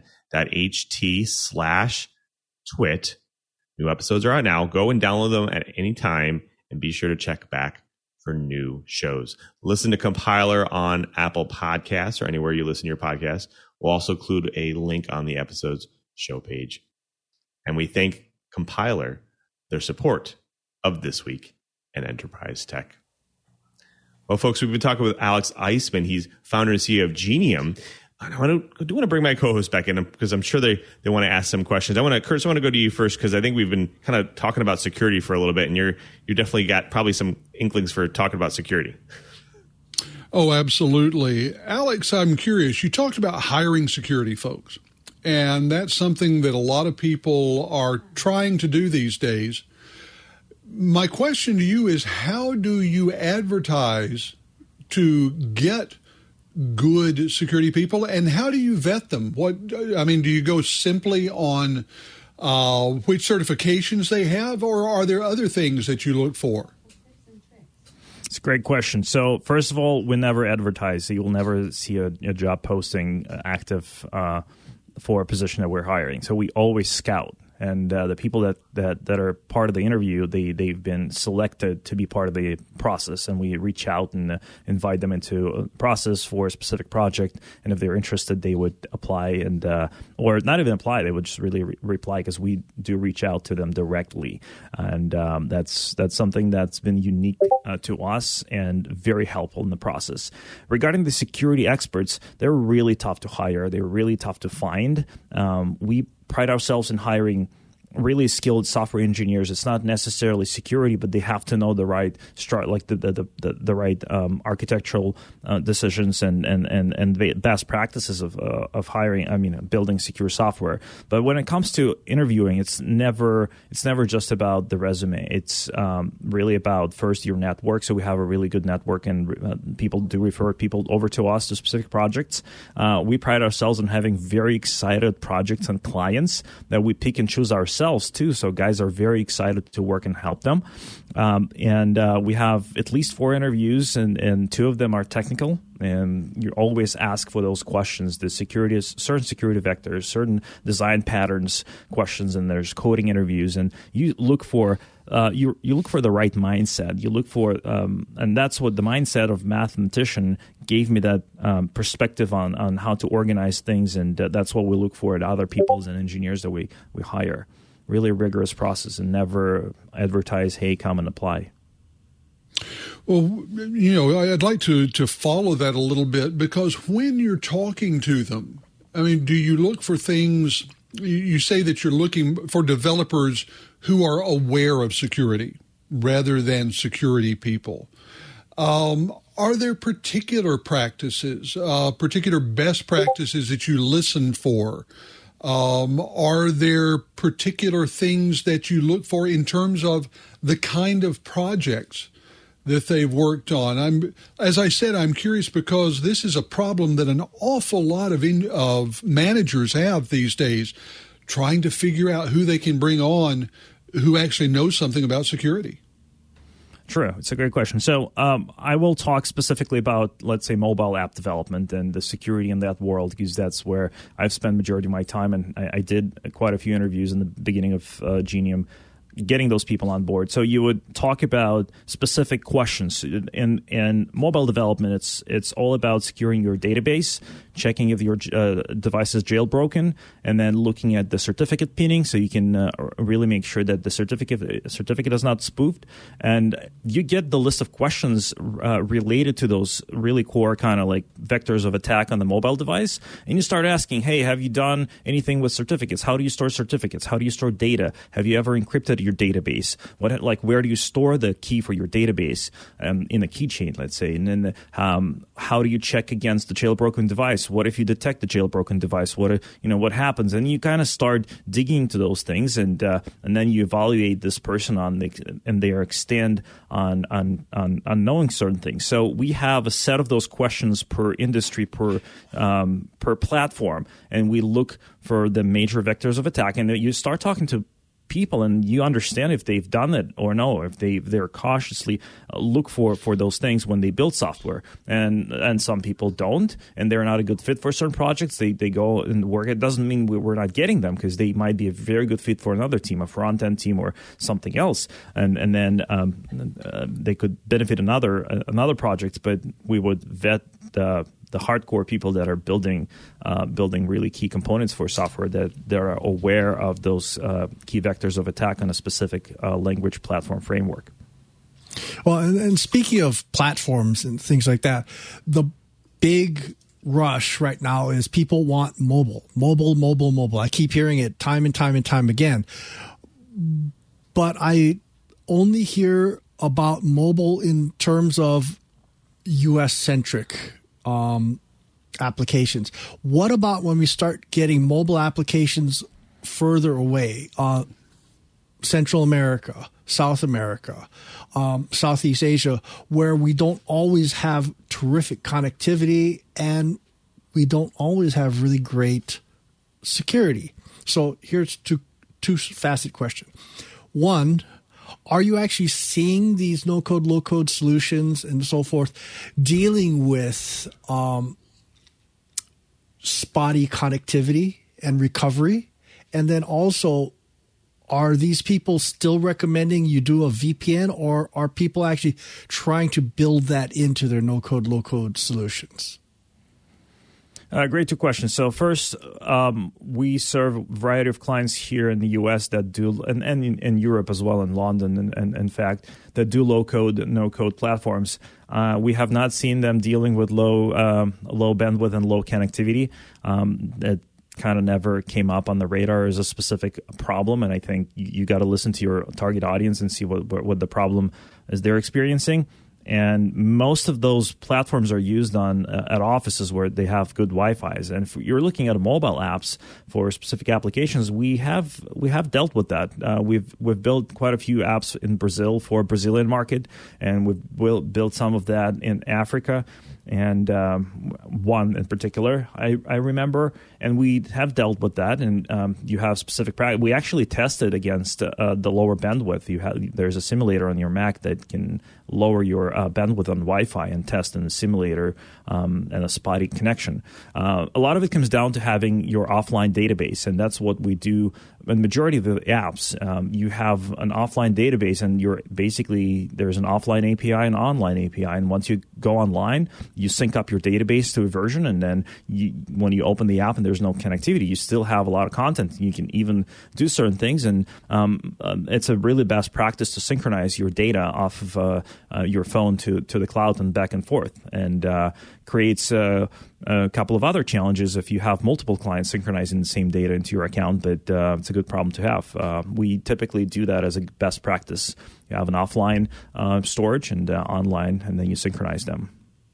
red.ht slash twit. New episodes are out now. Go and download them at any time, and be sure to check back for new shows. Listen to Compiler on Apple Podcasts or anywhere you listen to your podcast. We'll also include a link on the episode's show page. And we thank Compiler their support of This Week in Enterprise Tech. Well, folks, we've been talking with Alex Eisman. He's founder and C E O of Genium. I, want to, I do want to bring my co-host back in because I'm sure they, they want to ask some questions. I want to, Curtis, I want to go to you first because I think we've been kind of talking about security for a little bit, and you're you definitely got probably some inklings for talking about security. Oh, absolutely. Alex, I'm curious. You talked about hiring security folks, and that's something that a lot of people are trying to do these days. My question to you is, how do you advertise to get good security people, and how do you vet them? What I mean, do you go simply on uh, which certifications they have, or are there other things that you look for? It's a great question. So first of all, we never advertise. So you will never see a, a job posting active uh, for a position that we're hiring. So we always scout. And uh, the people that, that, that are part of the interview, they, they've been selected to be part of the process. And we reach out and uh, invite them into a process for a specific project. And if they're interested, they would apply and uh, or not even apply. They would just really re- reply because we do reach out to them directly. And um, that's that's something that's been unique uh, to us and very helpful in the process. Regarding the security experts, they're really tough to hire. They're really tough to find. Um, we pride ourselves in hiring really skilled software engineers. It's not necessarily security, but they have to know the right start, like the the the, the right um, architectural uh, decisions and and and and best practices of uh, of hiring. I mean, building secure software. But when it comes to interviewing, it's never it's never just about the resume. It's um, really about first your network. So we have a really good network, and uh, people do refer people over to us to specific projects. Uh, we pride ourselves on having very excited projects and clients that we pick and choose ourselves too, so guys are very excited to work and help them. Um, and uh, we have at least four interviews, and, and two of them are technical. And you always ask for those questions: the security, certain security vectors, certain design patterns questions, and there's coding interviews. And you look for uh, you you look for the right mindset. You look for, um, and that's what the mindset of mathematician gave me that um, perspective on on how to organize things, and uh, that's what we look for at other people's and engineers that we we hire. Really rigorous process, and never advertise, hey, come and apply. Well, you know, I'd like to, to follow that a little bit, because when you're talking to them, I mean, do you look for things, you say that you're looking for developers who are aware of security rather than security people. Um, are there particular practices, uh, particular best practices that you listen for? Um, are there particular things that you look for in terms of the kind of projects that they've worked on? I'm, as I said, I'm curious because this is a problem that an awful lot of in, of managers have these days, trying to figure out who they can bring on who actually knows something about security. True. It's a great question. So um, I will talk specifically about, let's say, mobile app development and the security in that world, because that's where I've spent majority of my time, and I, I did quite a few interviews in the beginning of uh, Genium, getting those people on board. So you would talk about specific questions. In in mobile development, it's it's all about securing your database, checking if your uh, device is jailbroken, and then looking at the certificate pinning, so you can uh, really make sure that the certificate certificate is not spoofed. And you get the list of questions uh, related to those really core kind of like vectors of attack on the mobile device, and you start asking, hey, have you done anything with certificates? How do you store certificates? How do you store data? Have you ever encrypted your database? What, like, where do you store the key for your database um, in a keychain, let's say? And then um, how do you check against the jailbroken device? What if you detect the jailbroken device? What you know? What happens? And you kind of start digging into those things, and uh, and then you evaluate this person on the, and their extent on, on on on knowing certain things. So we have a set of those questions per industry, per um, per platform, and we look for the major vectors of attack. And you start talking to people, and you understand if they've done it or no, if they they're cautiously uh, look for, for those things when they build software, and and some people don't, and they're not a good fit for certain projects. They they go and work. It doesn't mean we, we're not getting them, because they might be a very good fit for another team, a front end team or something else, and and then um, uh, they could benefit another uh, another project. But we would vet the the hardcore people that are building uh, building really key components for software, that they're aware of those uh, key vectors of attack on a specific uh, language platform framework. Well, and, and speaking of platforms and things like that, the big rush right now is people want mobile, mobile, mobile, mobile. I keep hearing it time and time and time again. But I only hear about mobile in terms of U S-centric Um, applications. What about when we start getting mobile applications further away? Uh, Central America, South America, um, Southeast Asia, where we don't always have terrific connectivity and we don't always have really great security. So here's two two facet question. One, are you actually seeing these no-code, low-code solutions and so forth dealing with um, spotty connectivity and recovery? And then also, are these people still recommending you do a V P N, or are people actually trying to build that into their no-code, low-code solutions? Uh, great two questions. So first, um, we serve a variety of clients here in the U S that do, and, and in, in Europe as well, in London, and, and in fact, that do low-code, no-code platforms. Uh, we have not seen them dealing with low um, low bandwidth and low connectivity. Um, that kind of never came up on the radar as a specific problem, and I think you, you got to listen to your target audience and see what, what, what the problem is they're experiencing. And most of those platforms are used on uh, at offices where they have good Wi-Fi's. And if you're looking at mobile apps for specific applications, we have we have dealt with that. Uh, we've we've built quite a few apps in Brazil for Brazilian market, and we've we'll built some of that in Africa. And um, one in particular, I, I remember, and we have dealt with that. And um, you have specific practice. We actually tested against uh, the lower bandwidth. You have there's a simulator on your Mac that can lower your uh, bandwidth on Wi-Fi and test in the simulator um, and a spotty connection. Uh, a lot of it comes down to having your offline database, and that's what we do. In the majority of the apps, um, you have an offline database, and you're basically there's an offline A P I and online A P I. And once you go online, you sync up your database to a version, and then you, when you open the app and there's no connectivity, you still have a lot of content. You can even do certain things, and um, um, it's a really best practice to synchronize your data off of uh, uh, your phone to, to the cloud and back and forth, and uh, creates uh, a couple of other challenges if you have multiple clients synchronizing the same data into your account, but uh, it's a good problem to have. Uh, we typically do that as a best practice. You have an offline uh, storage and uh, online, and then you synchronize them.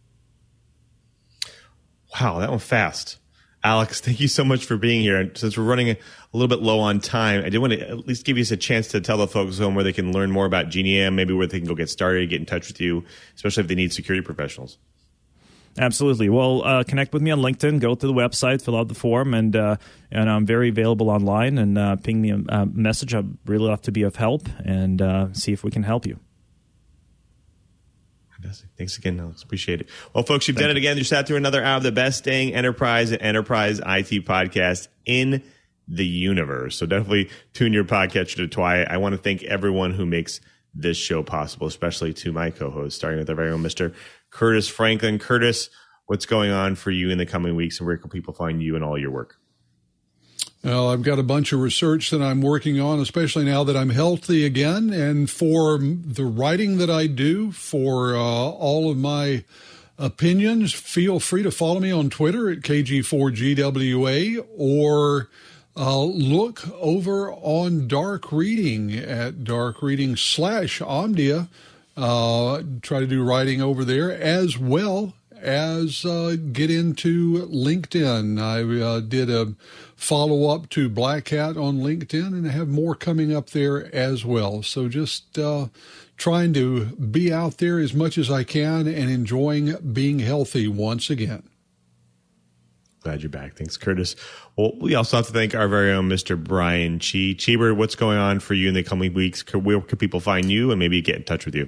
Wow, that went fast. Alex, thank you so much for being here. And since we're running a, a little bit low on time, I did want to at least give you a chance to tell the folks at home where they can learn more about Geniam, maybe where they can go get started, get in touch with you, especially if they need security professionals. Absolutely. Well, uh, connect with me on LinkedIn. Go to the website, fill out the form, and uh, and I'm very available online. And uh, ping me a uh, message. I'd really love to be of help and uh, see if we can help you. Fantastic. Thanks again, Alex. Appreciate it. Well, folks, you've Thank done it again. You sat through another hour of the best dang enterprise and enterprise I T podcast in the universe. So definitely tune your podcatcher to Twiat. I want to thank everyone who makes this show possible, especially to my co-host, starting with our very own Mister Curtis Franklin. Curtis, what's going on for you in the coming weeks, and where can people find you and all your work? Well, I've got a bunch of research that I'm working on, especially now that I'm healthy again. And for the writing that I do, for uh, all of my opinions, feel free to follow me on Twitter at K G four G W A, or uh, look over on Dark Reading at Dark Reading slash Omdia. Uh, try to do writing over there, as well as uh, get into LinkedIn. I uh, did a follow-up to Black Hat on LinkedIn, and I have more coming up there as well. So just uh, trying to be out there as much as I can and enjoying being healthy once again. Glad you're back. Thanks, Curtis. Well, we also have to thank our very own Mister Brian Chi. Cheeber, what's going on for you in the coming weeks? Where can people find you and maybe get in touch with you?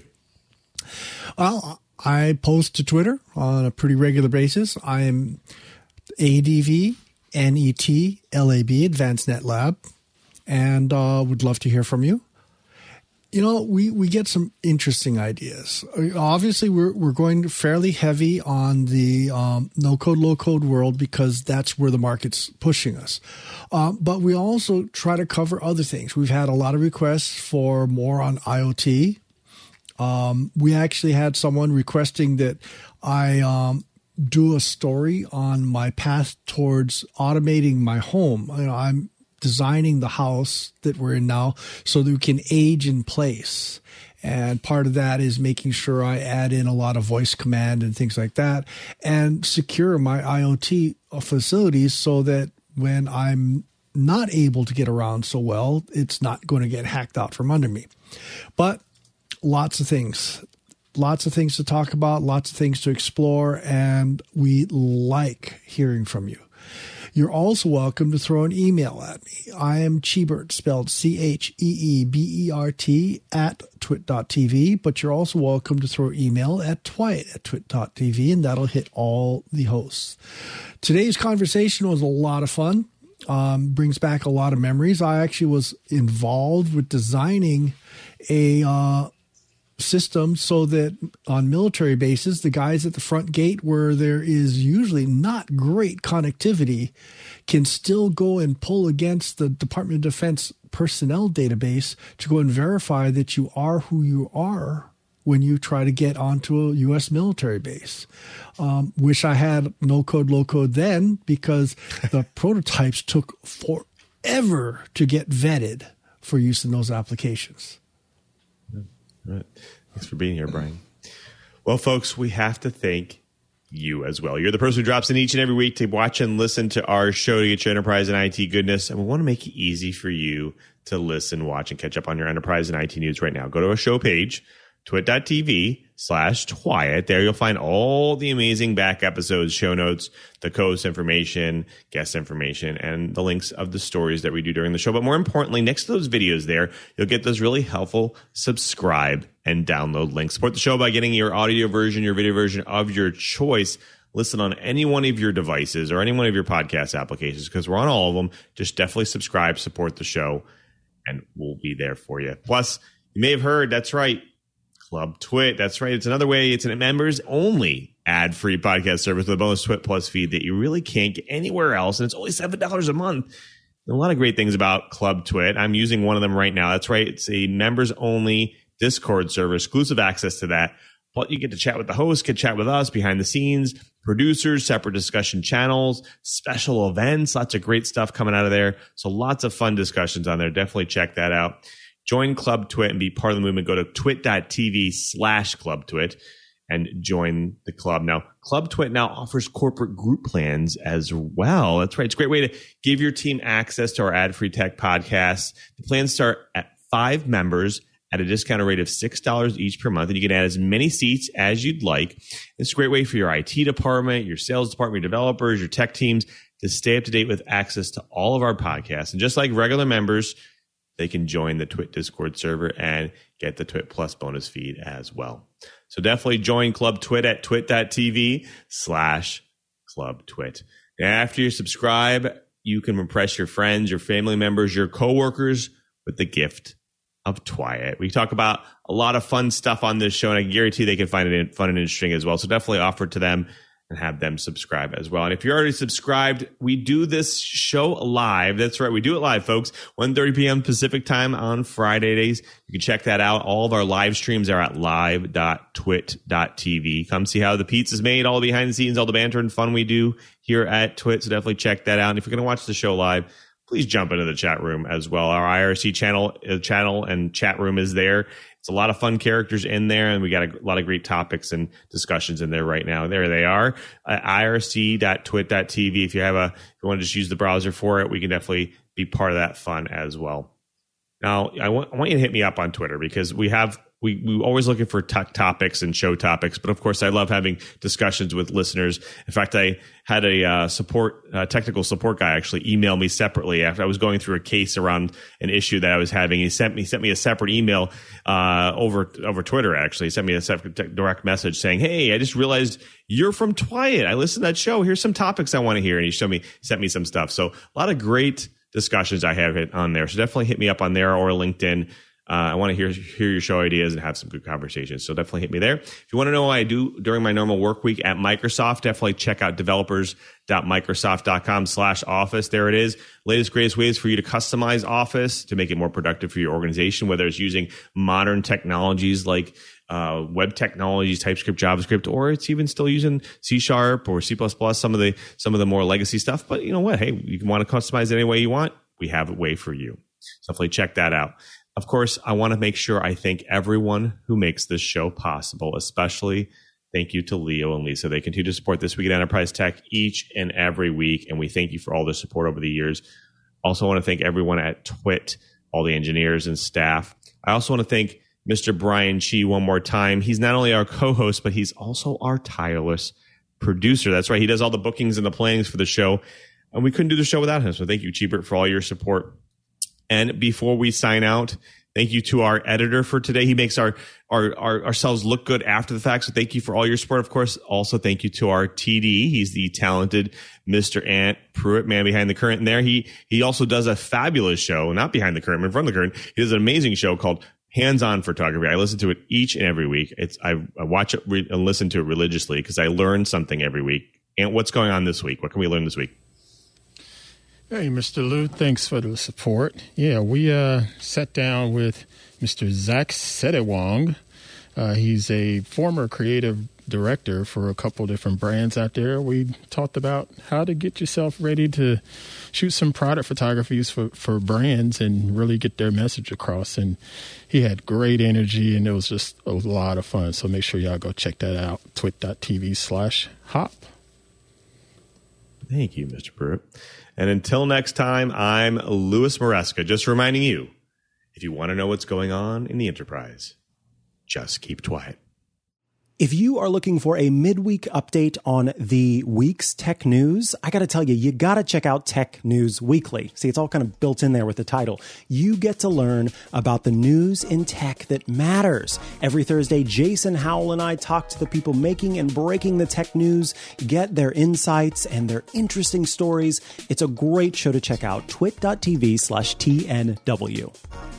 Well, I post to Twitter on a pretty regular basis. I am A D V N E T L A B, Advanced Net Lab, and uh, would love to hear from you. You know, we, we get some interesting ideas. Obviously, we're we're going fairly heavy on the um, no-code, low-code world because that's where the market's pushing us. Um, but we also try to cover other things. We've had a lot of requests for more on IoT. Um, we actually had someone requesting that I um, do a story on my path towards automating my home. You know, I'm designing the house that we're in now so that we can age in place. And part of that is making sure I add in a lot of voice command and things like that and secure my IoT facilities so that when I'm not able to get around so well, it's not going to get hacked out from under me. But lots of things, lots of things to talk about, lots of things to explore, and we like hearing from you. You're also welcome to throw an email at me. I am Cheebert, spelled C H E E B E R T, at twit dot t v, but you're also welcome to throw email at twyat at twit dot t v, and that'll hit all the hosts. Today's conversation was a lot of fun, um, brings back a lot of memories. I actually was involved with designing a uh, system so that on military bases, the guys at the front gate where there is usually not great connectivity can still go and pull against the Department of Defense personnel database to go and verify that you are who you are when you try to get onto a U S military base. Um, wish I had no code, low code then, because the prototypes took forever to get vetted for use in those applications. All right. Thanks for being here, Brian. Well, folks, we have to thank you as well. You're the person who drops in each and every week to watch and listen to our show to get your enterprise and I T goodness. And we want to make it easy for you to listen, watch, and catch up on your enterprise and I T news right now. Go to our show page, twit dot t v slash twyat. There you'll find all the amazing back episodes, show notes, the co-host information, guest information, and the links of the stories that we do during the show. But more importantly, next to those videos there, you'll get those really helpful subscribe and download links. Support the show by getting your audio version, your video version of your choice. Listen on any one of your devices or any one of your podcast applications, because we're on all of them. Just definitely subscribe, support the show, and we'll be there for you. Plus, you may have heard, that's right, Club Twit. That's right. It's another way. It's a members-only ad-free podcast service with a bonus Twit Plus feed that you really can't get anywhere else, and it's only seven dollars a month. There are a lot of great things about Club Twit. I'm using one of them right now. That's right. It's a members-only Discord server, exclusive access to that. But you get to chat with the host, get to chat with us behind the scenes, producers, separate discussion channels, special events, lots of great stuff coming out of there. So lots of fun discussions on there. Definitely check that out. Join Club Twit and be part of the movement. Go to twit dot t v slash Club Twit and join the club. Now, Club Twit now offers corporate group plans as well. That's right. It's a great way to give your team access to our ad-free tech podcasts. The plans start at five members at a discounted rate of six dollars each per month, and you can add as many seats as you'd like. It's a great way for your I T department, your sales department, your developers, your tech teams to stay up to date with access to all of our podcasts. And just like regular members, they can join the Twit Discord server and get the Twit Plus bonus feed as well. So definitely join Club Twit at twit dot t v slash Club Twit. After you subscribe, you can impress your friends, your family members, your coworkers with the gift of Twyat. We talk about a lot of fun stuff on this show, and I guarantee they can find it fun and interesting as well. So definitely offer it to them and have them subscribe as well. And if you're already subscribed, we do this show live. That's right. We do it live, folks. one thirty p.m. Pacific time on Fridays. You can check that out. All of our live streams are at live dot twit dot t v. Come see how the pizza's made, all the behind the scenes, all the banter and fun we do here at Twit. So definitely check that out. And if you're going to watch the show live, please jump into the chat room as well. Our I R C channel, uh, channel and chat room is there. It's a lot of fun characters in there, and we got a lot of great topics and discussions in there right now. There they are, uh, I R C dot twit dot t v. If you have a, if you want to just use the browser for it, we can definitely be part of that fun as well. Now, I want, I want you to hit me up on Twitter, because we have we we always looking for tech topics and show topics, but of course, I love having discussions with listeners. In fact, I had a uh, support uh, technical support guy actually email me separately after I was going through a case around an issue that I was having. He sent me sent me a separate email uh, over over Twitter. Actually, he sent me a separate direct message saying, "Hey, I just realized you're from Twyat. I listened to that show. Here's some topics I want to hear." And he showed me sent me some stuff. So a lot of great discussions I have it on there. So definitely hit me up on there or LinkedIn. Uh, I want to hear hear your show ideas and have some good conversations. So definitely hit me there. If you want to know what I do during my normal work week at Microsoft, definitely check out developers.microsoft.com slash office. There it is. Latest, greatest ways for you to customize Office to make it more productive for your organization, whether it's using modern technologies like uh, web technologies, TypeScript, JavaScript, or it's even still using C Sharp or C plus plus, some of the some of the more legacy stuff. But you know what? Hey, you can want to customize it any way you want. We have a way for you. So definitely check that out. Of course, I want to make sure I thank everyone who makes this show possible, especially thank you to Leo and Lisa. They continue to support This Week in Enterprise Tech each and every week, and we thank you for all their support over the years. Also want to thank everyone at Twit, all the engineers and staff. I also want to thank Mister Brian Chi one more time. He's not only our co-host, but he's also our tireless producer. That's right. He does all the bookings and the plannings for the show, and we couldn't do the show without him. So thank you, Cheebert, for all your support. And before we sign out, thank you to our editor for today. He makes our, our, our ourselves look good after the fact. So thank you for all your support. Of course, also thank you to our T D. He's the talented Mister Ant Pruitt, man behind the curtain there. He he also does a fabulous show, not behind the curtain, but in front of the curtain. He does an amazing show called Hands-On Photography. I listen to it each and every week. It's I, I watch it re- and listen to it religiously because I learn something every week. And what's going on this week? What can we learn this week? Hey, Mister Lou, thanks for the support. Yeah, we uh, sat down with Mister Zach Sedewong. Uh, he's a former creative director for a couple different brands out there. We talked about how to get yourself ready to shoot some product photographies for, for brands and really get their message across. And he had great energy, and it was just a lot of fun. So make sure y'all go check that out, twit.tv slash hop. Thank you, Mister Pruitt. And until next time, I'm Louis Maresca, just reminding you, if you want to know what's going on in the enterprise, just keep quiet. If you are looking for a midweek update on the week's tech news, I got to tell you, you got to check out Tech News Weekly. See, it's all kind of built in there with the title. You get to learn about the news in tech that matters. Every Thursday, Jason Howell and I talk to the people making and breaking the tech news, get their insights and their interesting stories. It's a great show to check out. twit.tv slash TNW.